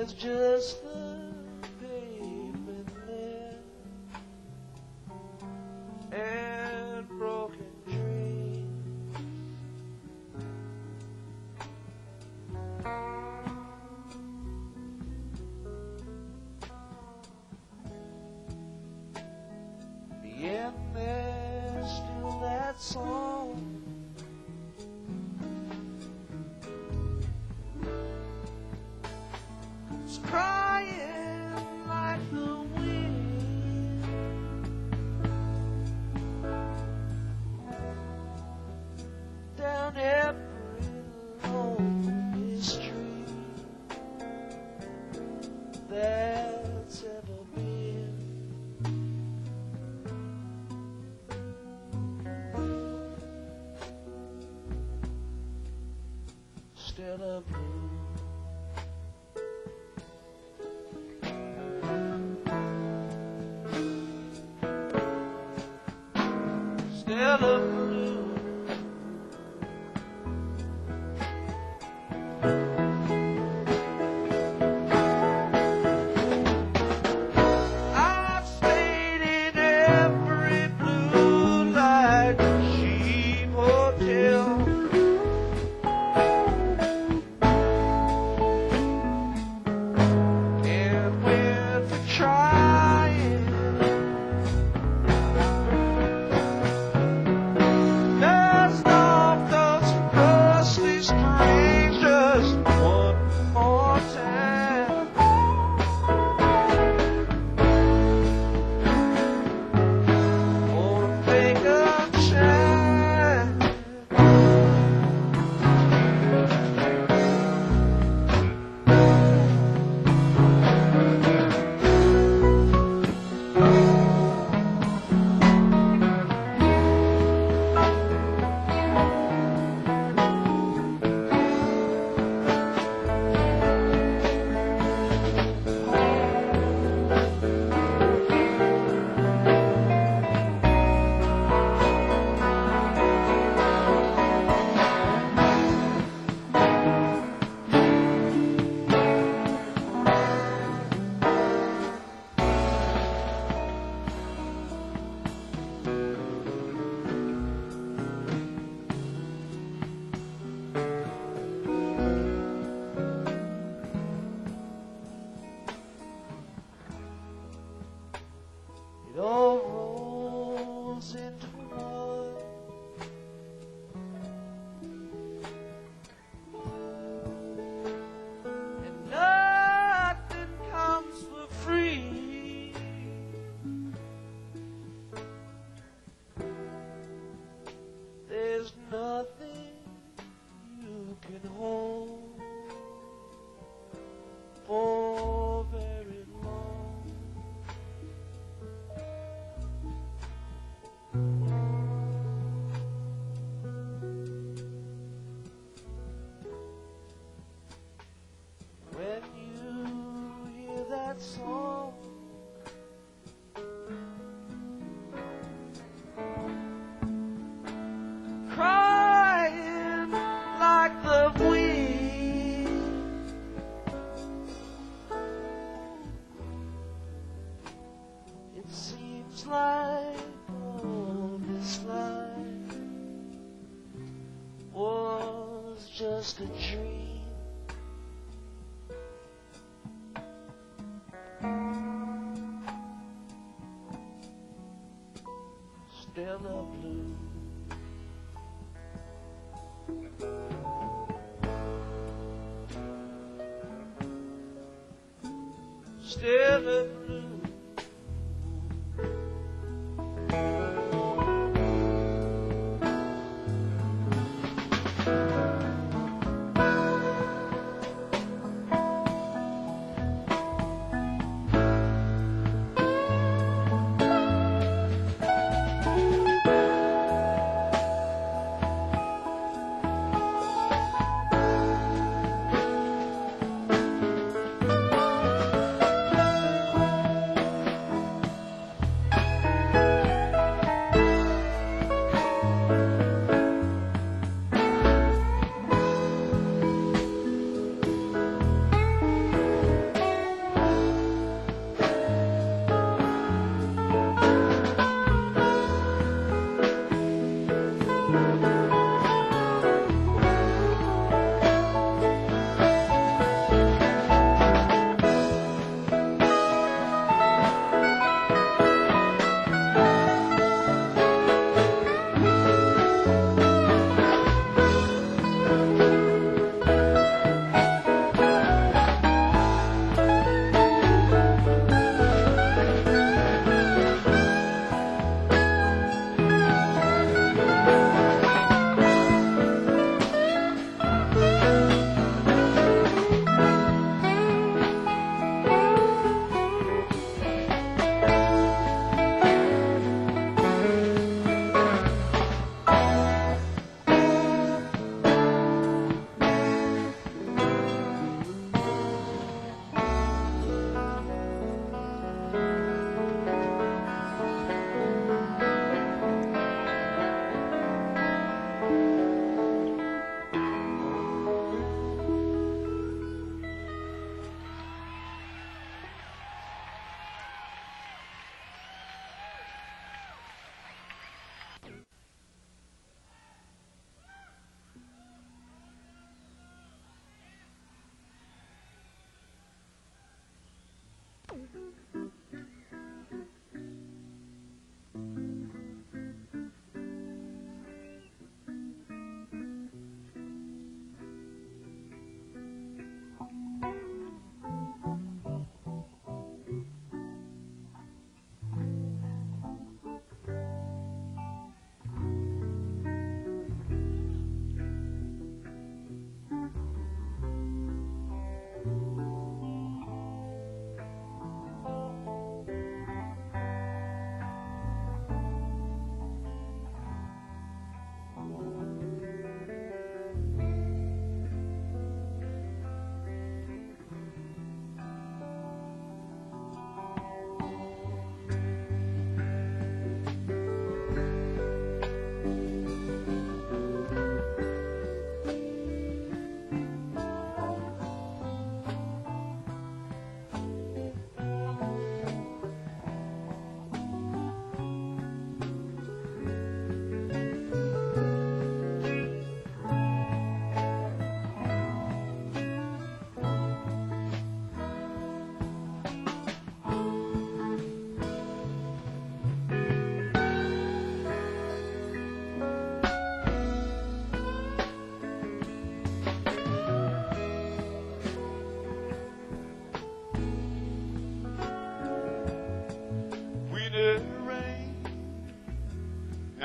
There's just the pavement there and broken dreams. Yet there's still that song it's crying like the wind down every lonely street that's ever been. Stella Blue. Stella Blue. I've stayed in every blue light cheap hotel. And went for trying. Dust off those rusty springs just one more time. Wanna make a shine. It all rolls into one. And nothing comes for free. There's nothing you can hold for very long. When you hear that song, crying like the wind, it seems like all this life was just a dream. Stella Blue. Stella Blue.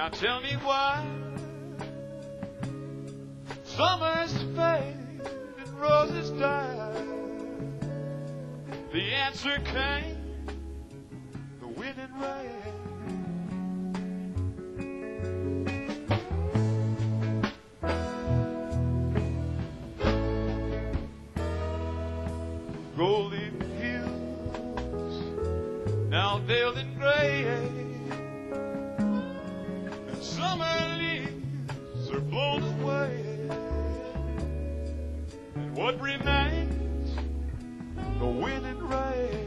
Now tell me why summers fade and roses die. The answer came, the wind and rain. Golden hills, now veiled in gray, and summer leaves are blown away. And what remains? The wind and rain.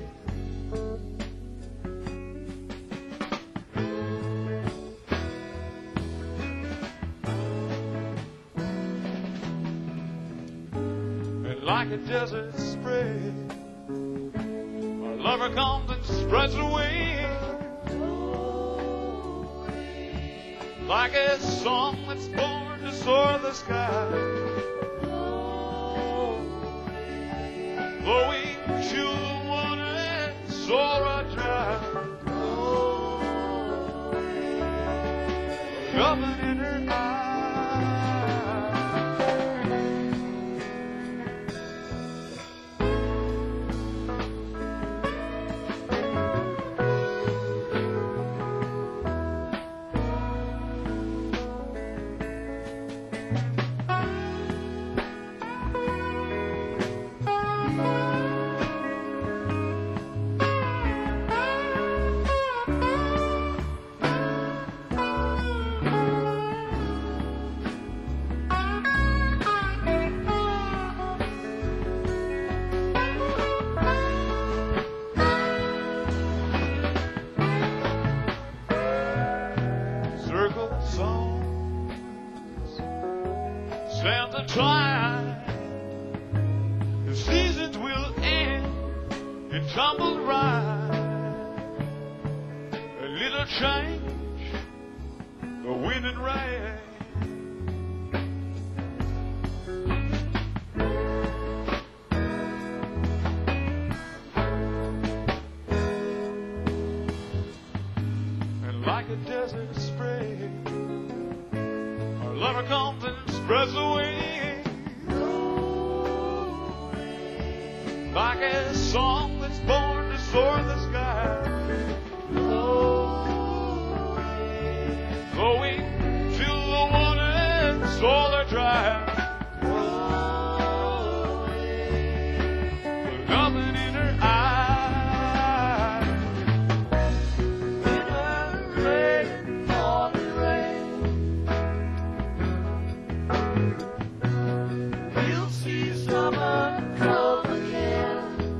And like a desert spread, our lover comes and spreads her wings, like a song that's born to soar the sky, blowing to the one and soar dry, coming in her eyes. Stand the time, the seasons will end in tumbled rhyme. A little change, the wind and rain. And like a desert spray, our lover comes and spreads the wings, like a song that's born to soar the sky, going till the one and soul are dry, nothing in her eyes. Winter rain, falling rain, we'll see summer come again.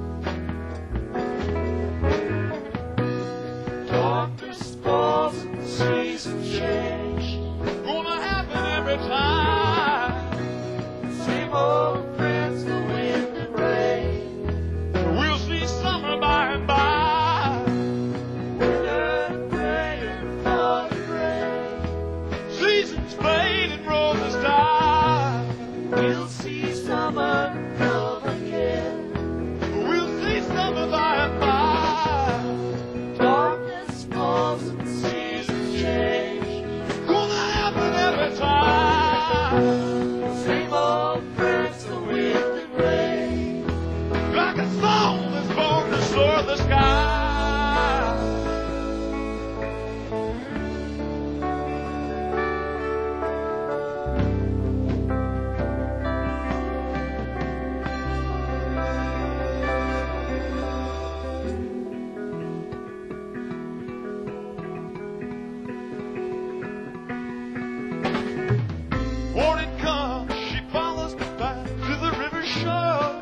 Darkness falls and seasons change. Gonna happen every time. Same old friends, the wind and rain. We'll see summer by and by. Winter rain, falling rain. Seasons fade and roses die. We'll see summer come again. We'll see summer by and by. Darkness falls and seasons change. Gonna happen every time. Same old friends, the wind and rain. Like a song that's born to soar the sky. Morning comes, she follows me back to the river shore.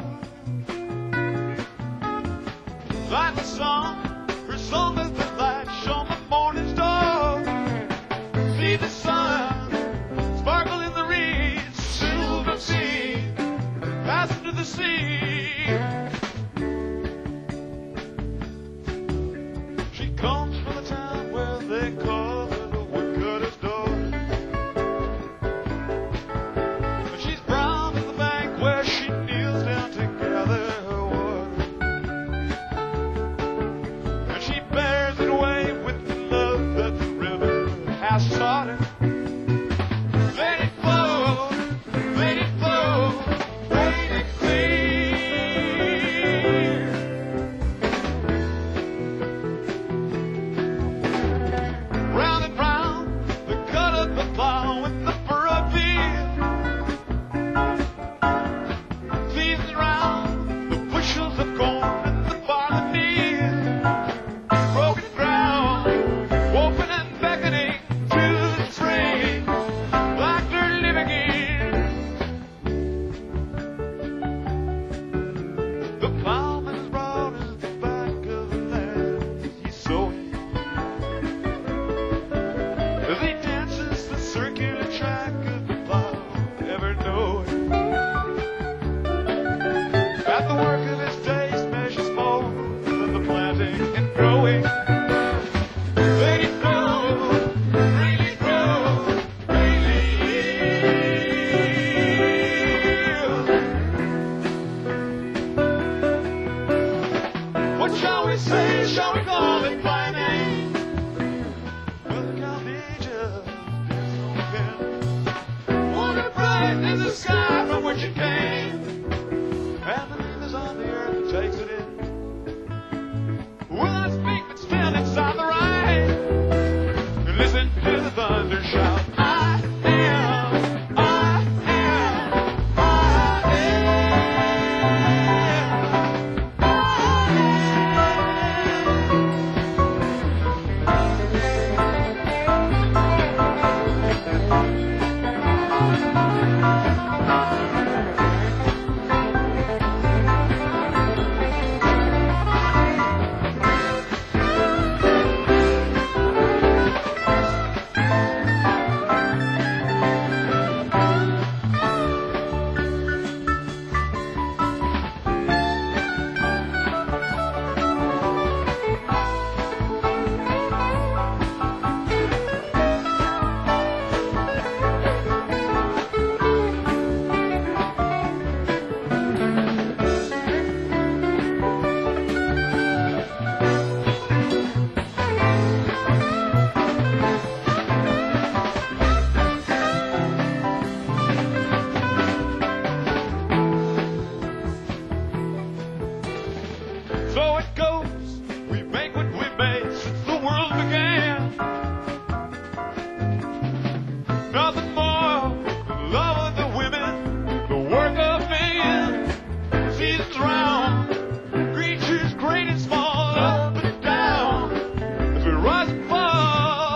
Like the song, her song is the flash on the morning's dawn. See the sun sparkle in the reeds, silver sea, pass into the sea. She comes from the town where they call her the woodcutter's door. But she's brown to the bank where she kneels down to gather her wood. And she bears it away with the love that the river has taught her. bright as the sky from which it came. And the name is on the earth that takes it in. Will I speak but stand inside the rain and listen to the thunder shout? I am, I am, I am, I So it goes, we make what we made since the world began. Nothing more than love of the women, the work of man. Seasons round, creatures great and small, up and down, as we rise and fall.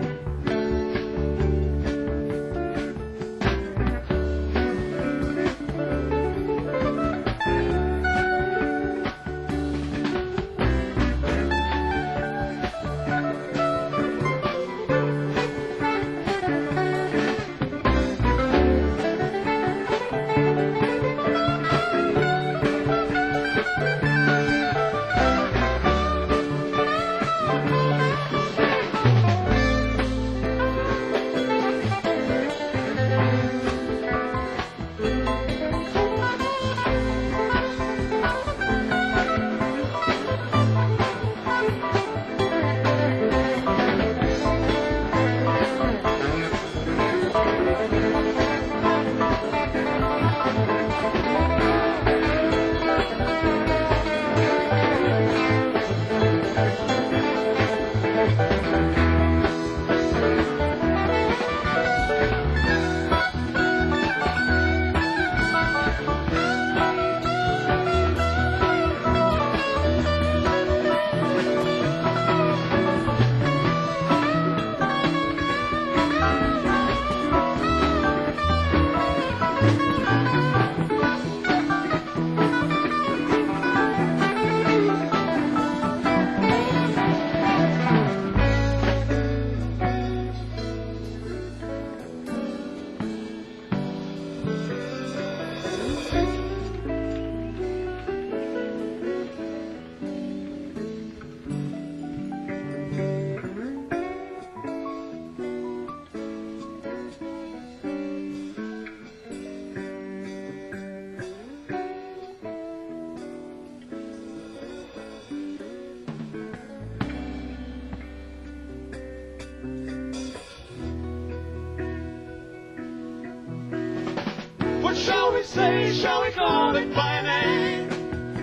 What shall we say? Shall we call it by a name?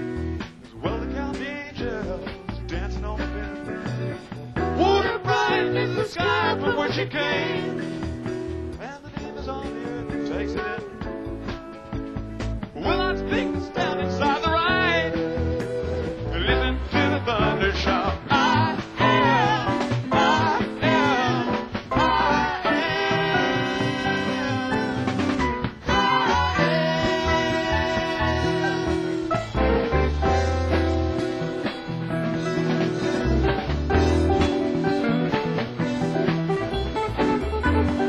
Well, the count angels dancing on the bed. Water bright as the sky from which it came. And the name is on the earth that takes it in. Will I speak and stand inside the rain and listen to the thunder shout? I am, I am, I am.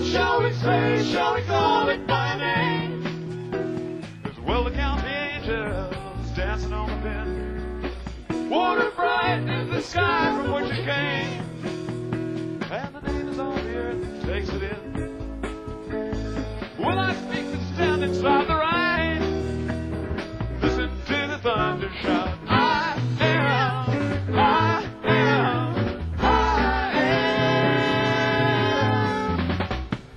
shall we say, shall we call it by name? There's a well to count the angels dancing on the bend. Water bright in the sky from which it came. And the name is on the earth that takes it in. Will I speak and stand inside the rain? Listen to the thunder shout. I am, I am, I am, I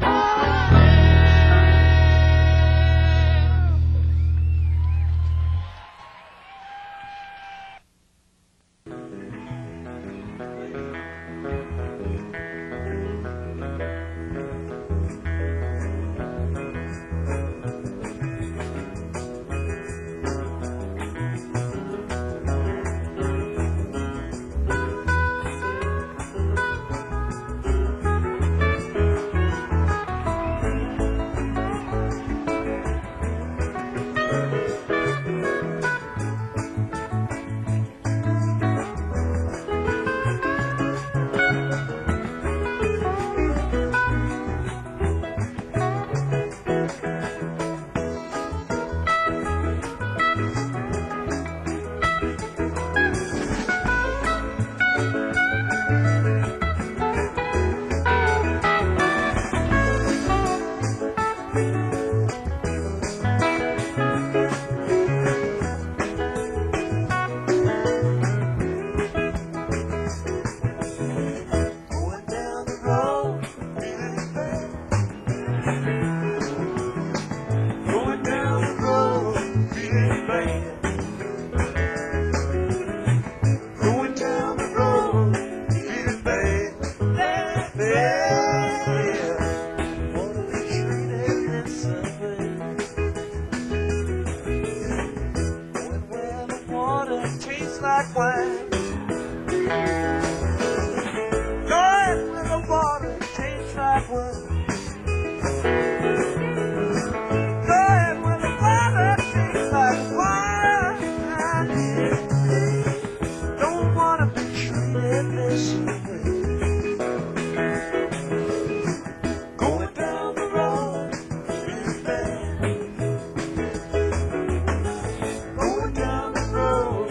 tastes like wine. Going where the water tastes like wine. Going where the water tastes like wine. Don't wanna be treated this way. Going down the road is bad. Going down the road.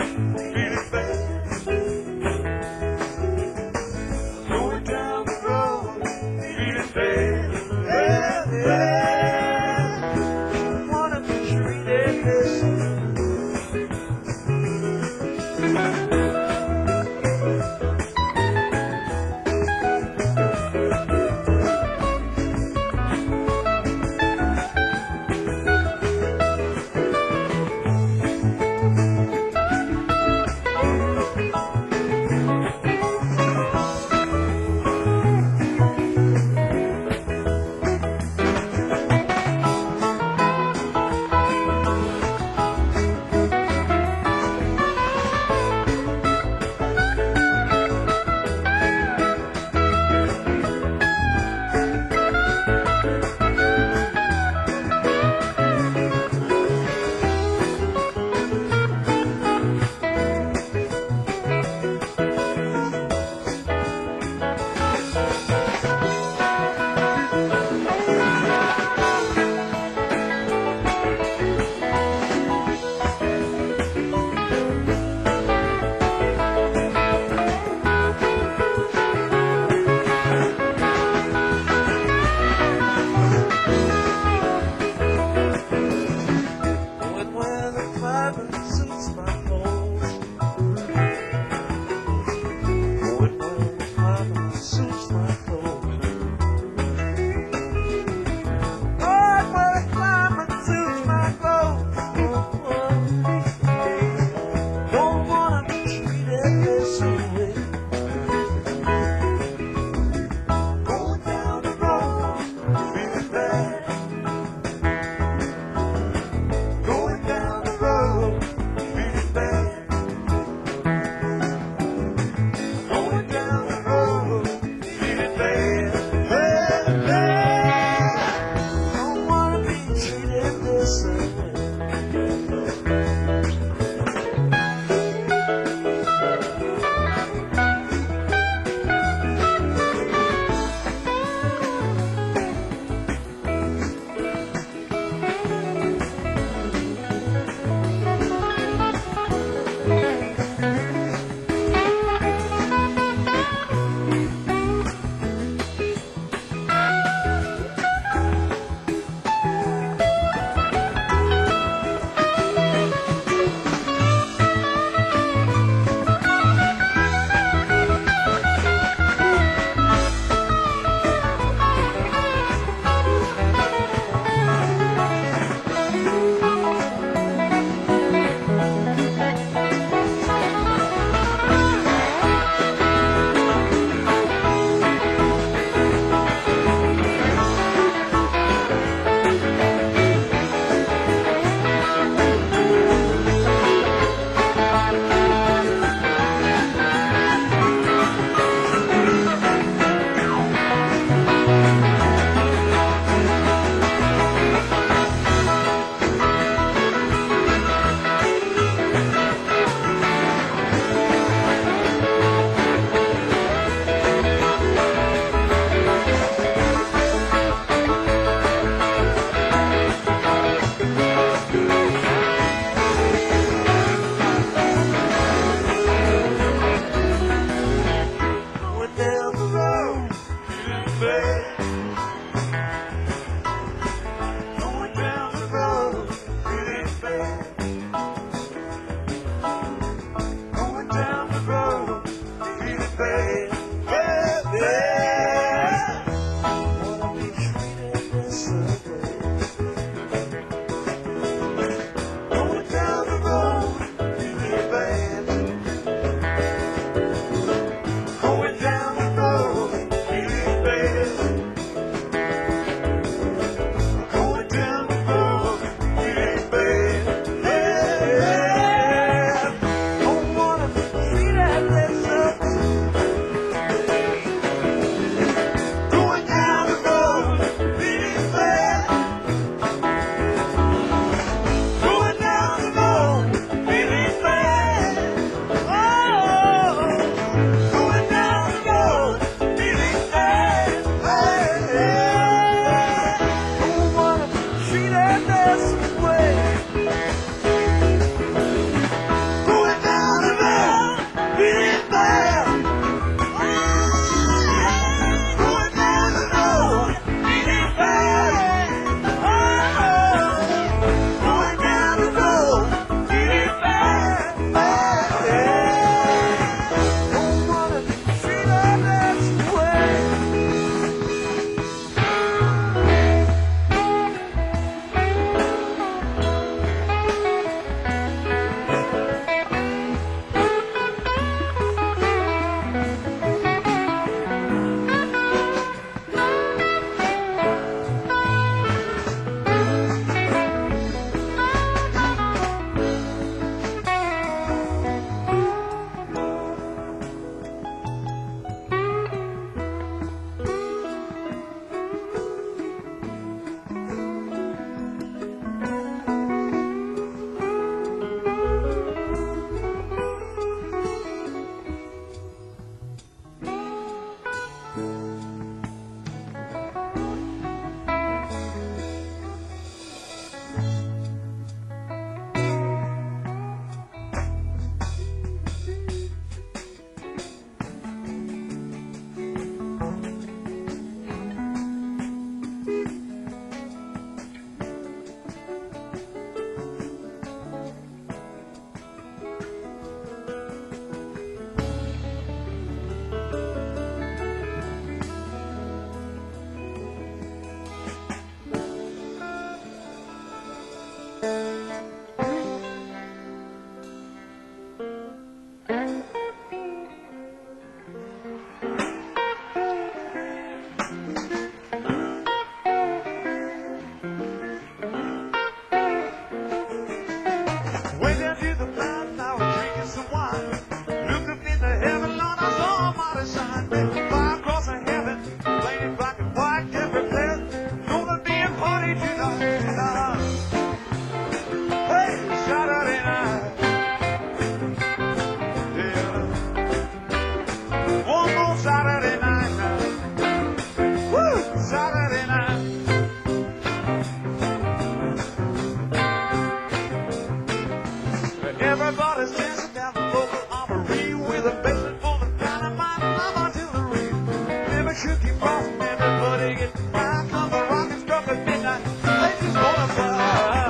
should keep crossing everybody gets by. Come the rocket struck at midnight. They just gonna fly.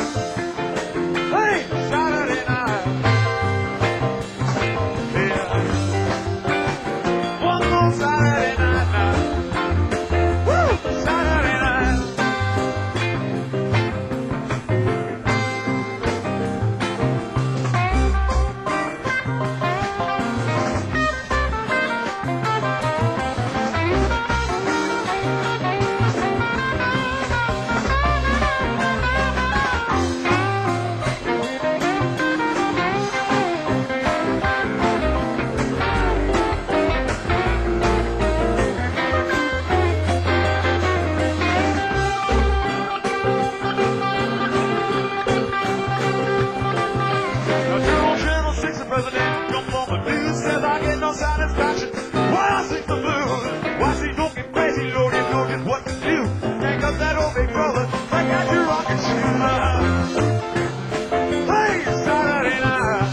Hey, Saturday night. Yeah. One more Saturday night now. Woo! Saturday night. President comes on the news, says I get no satisfaction. Why I sing the blues? Why she talking crazy? Lord, you know just what to do. Take up that old big brother, break out your rocking shoes. Hey, Saturday night.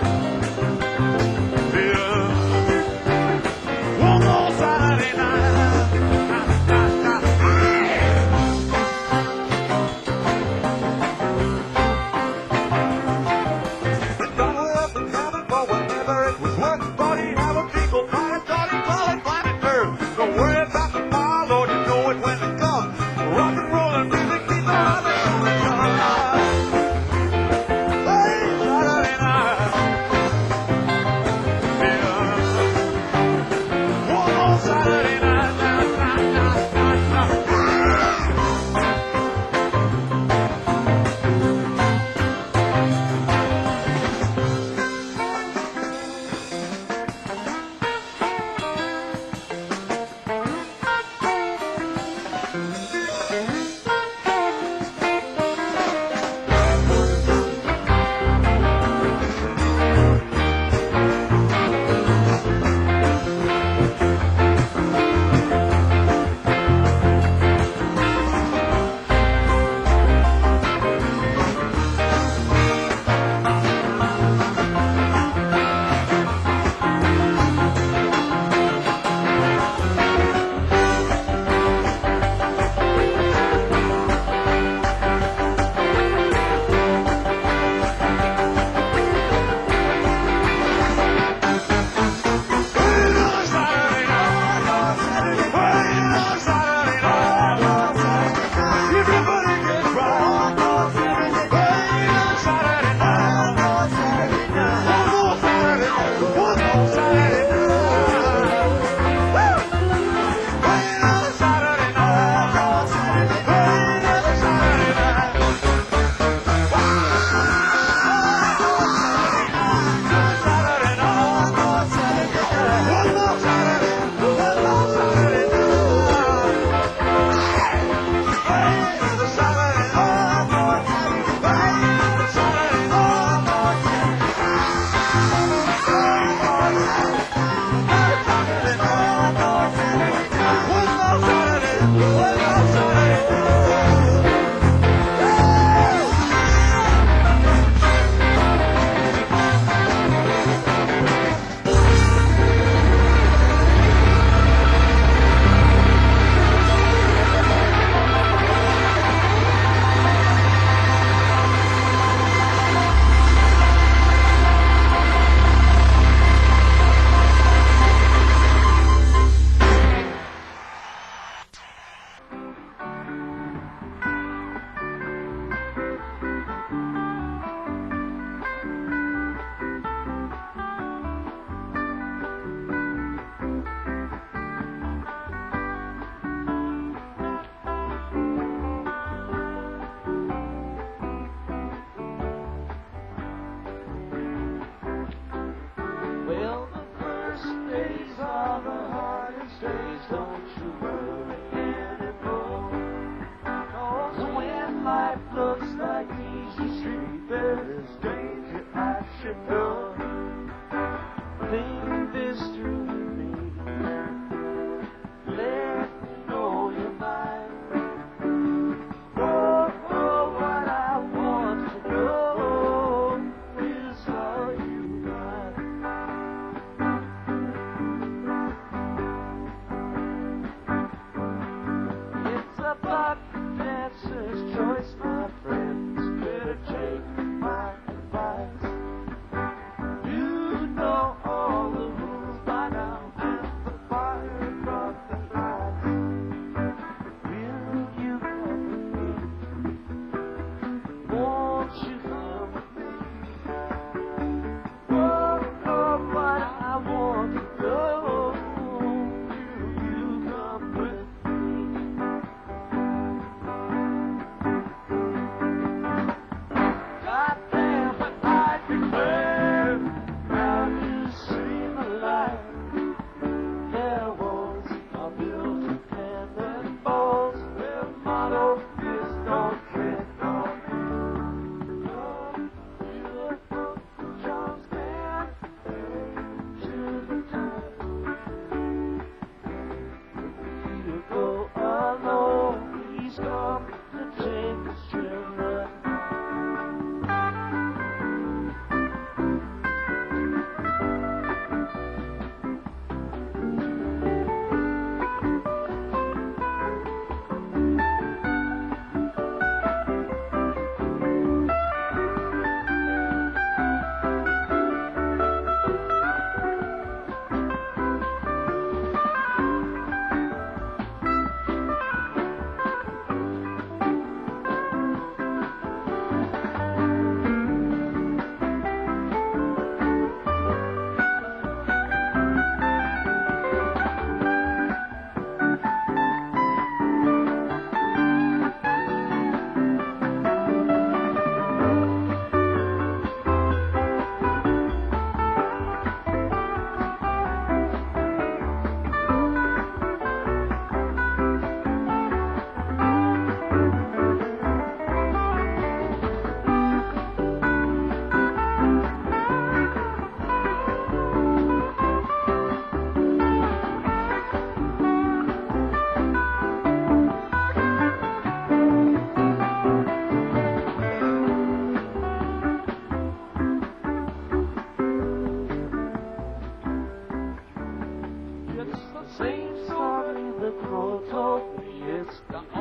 Yeah. One more Saturday night. Nah, nah, nah. Don't worry about tomorrow, Lord, you know it when it comes. Rock and roll and music keep the heart on the drum. Hey, Saturday night. Yeah. One more Saturday night. Nah, nah, nah, nah, nah. same story the crow told me. It's the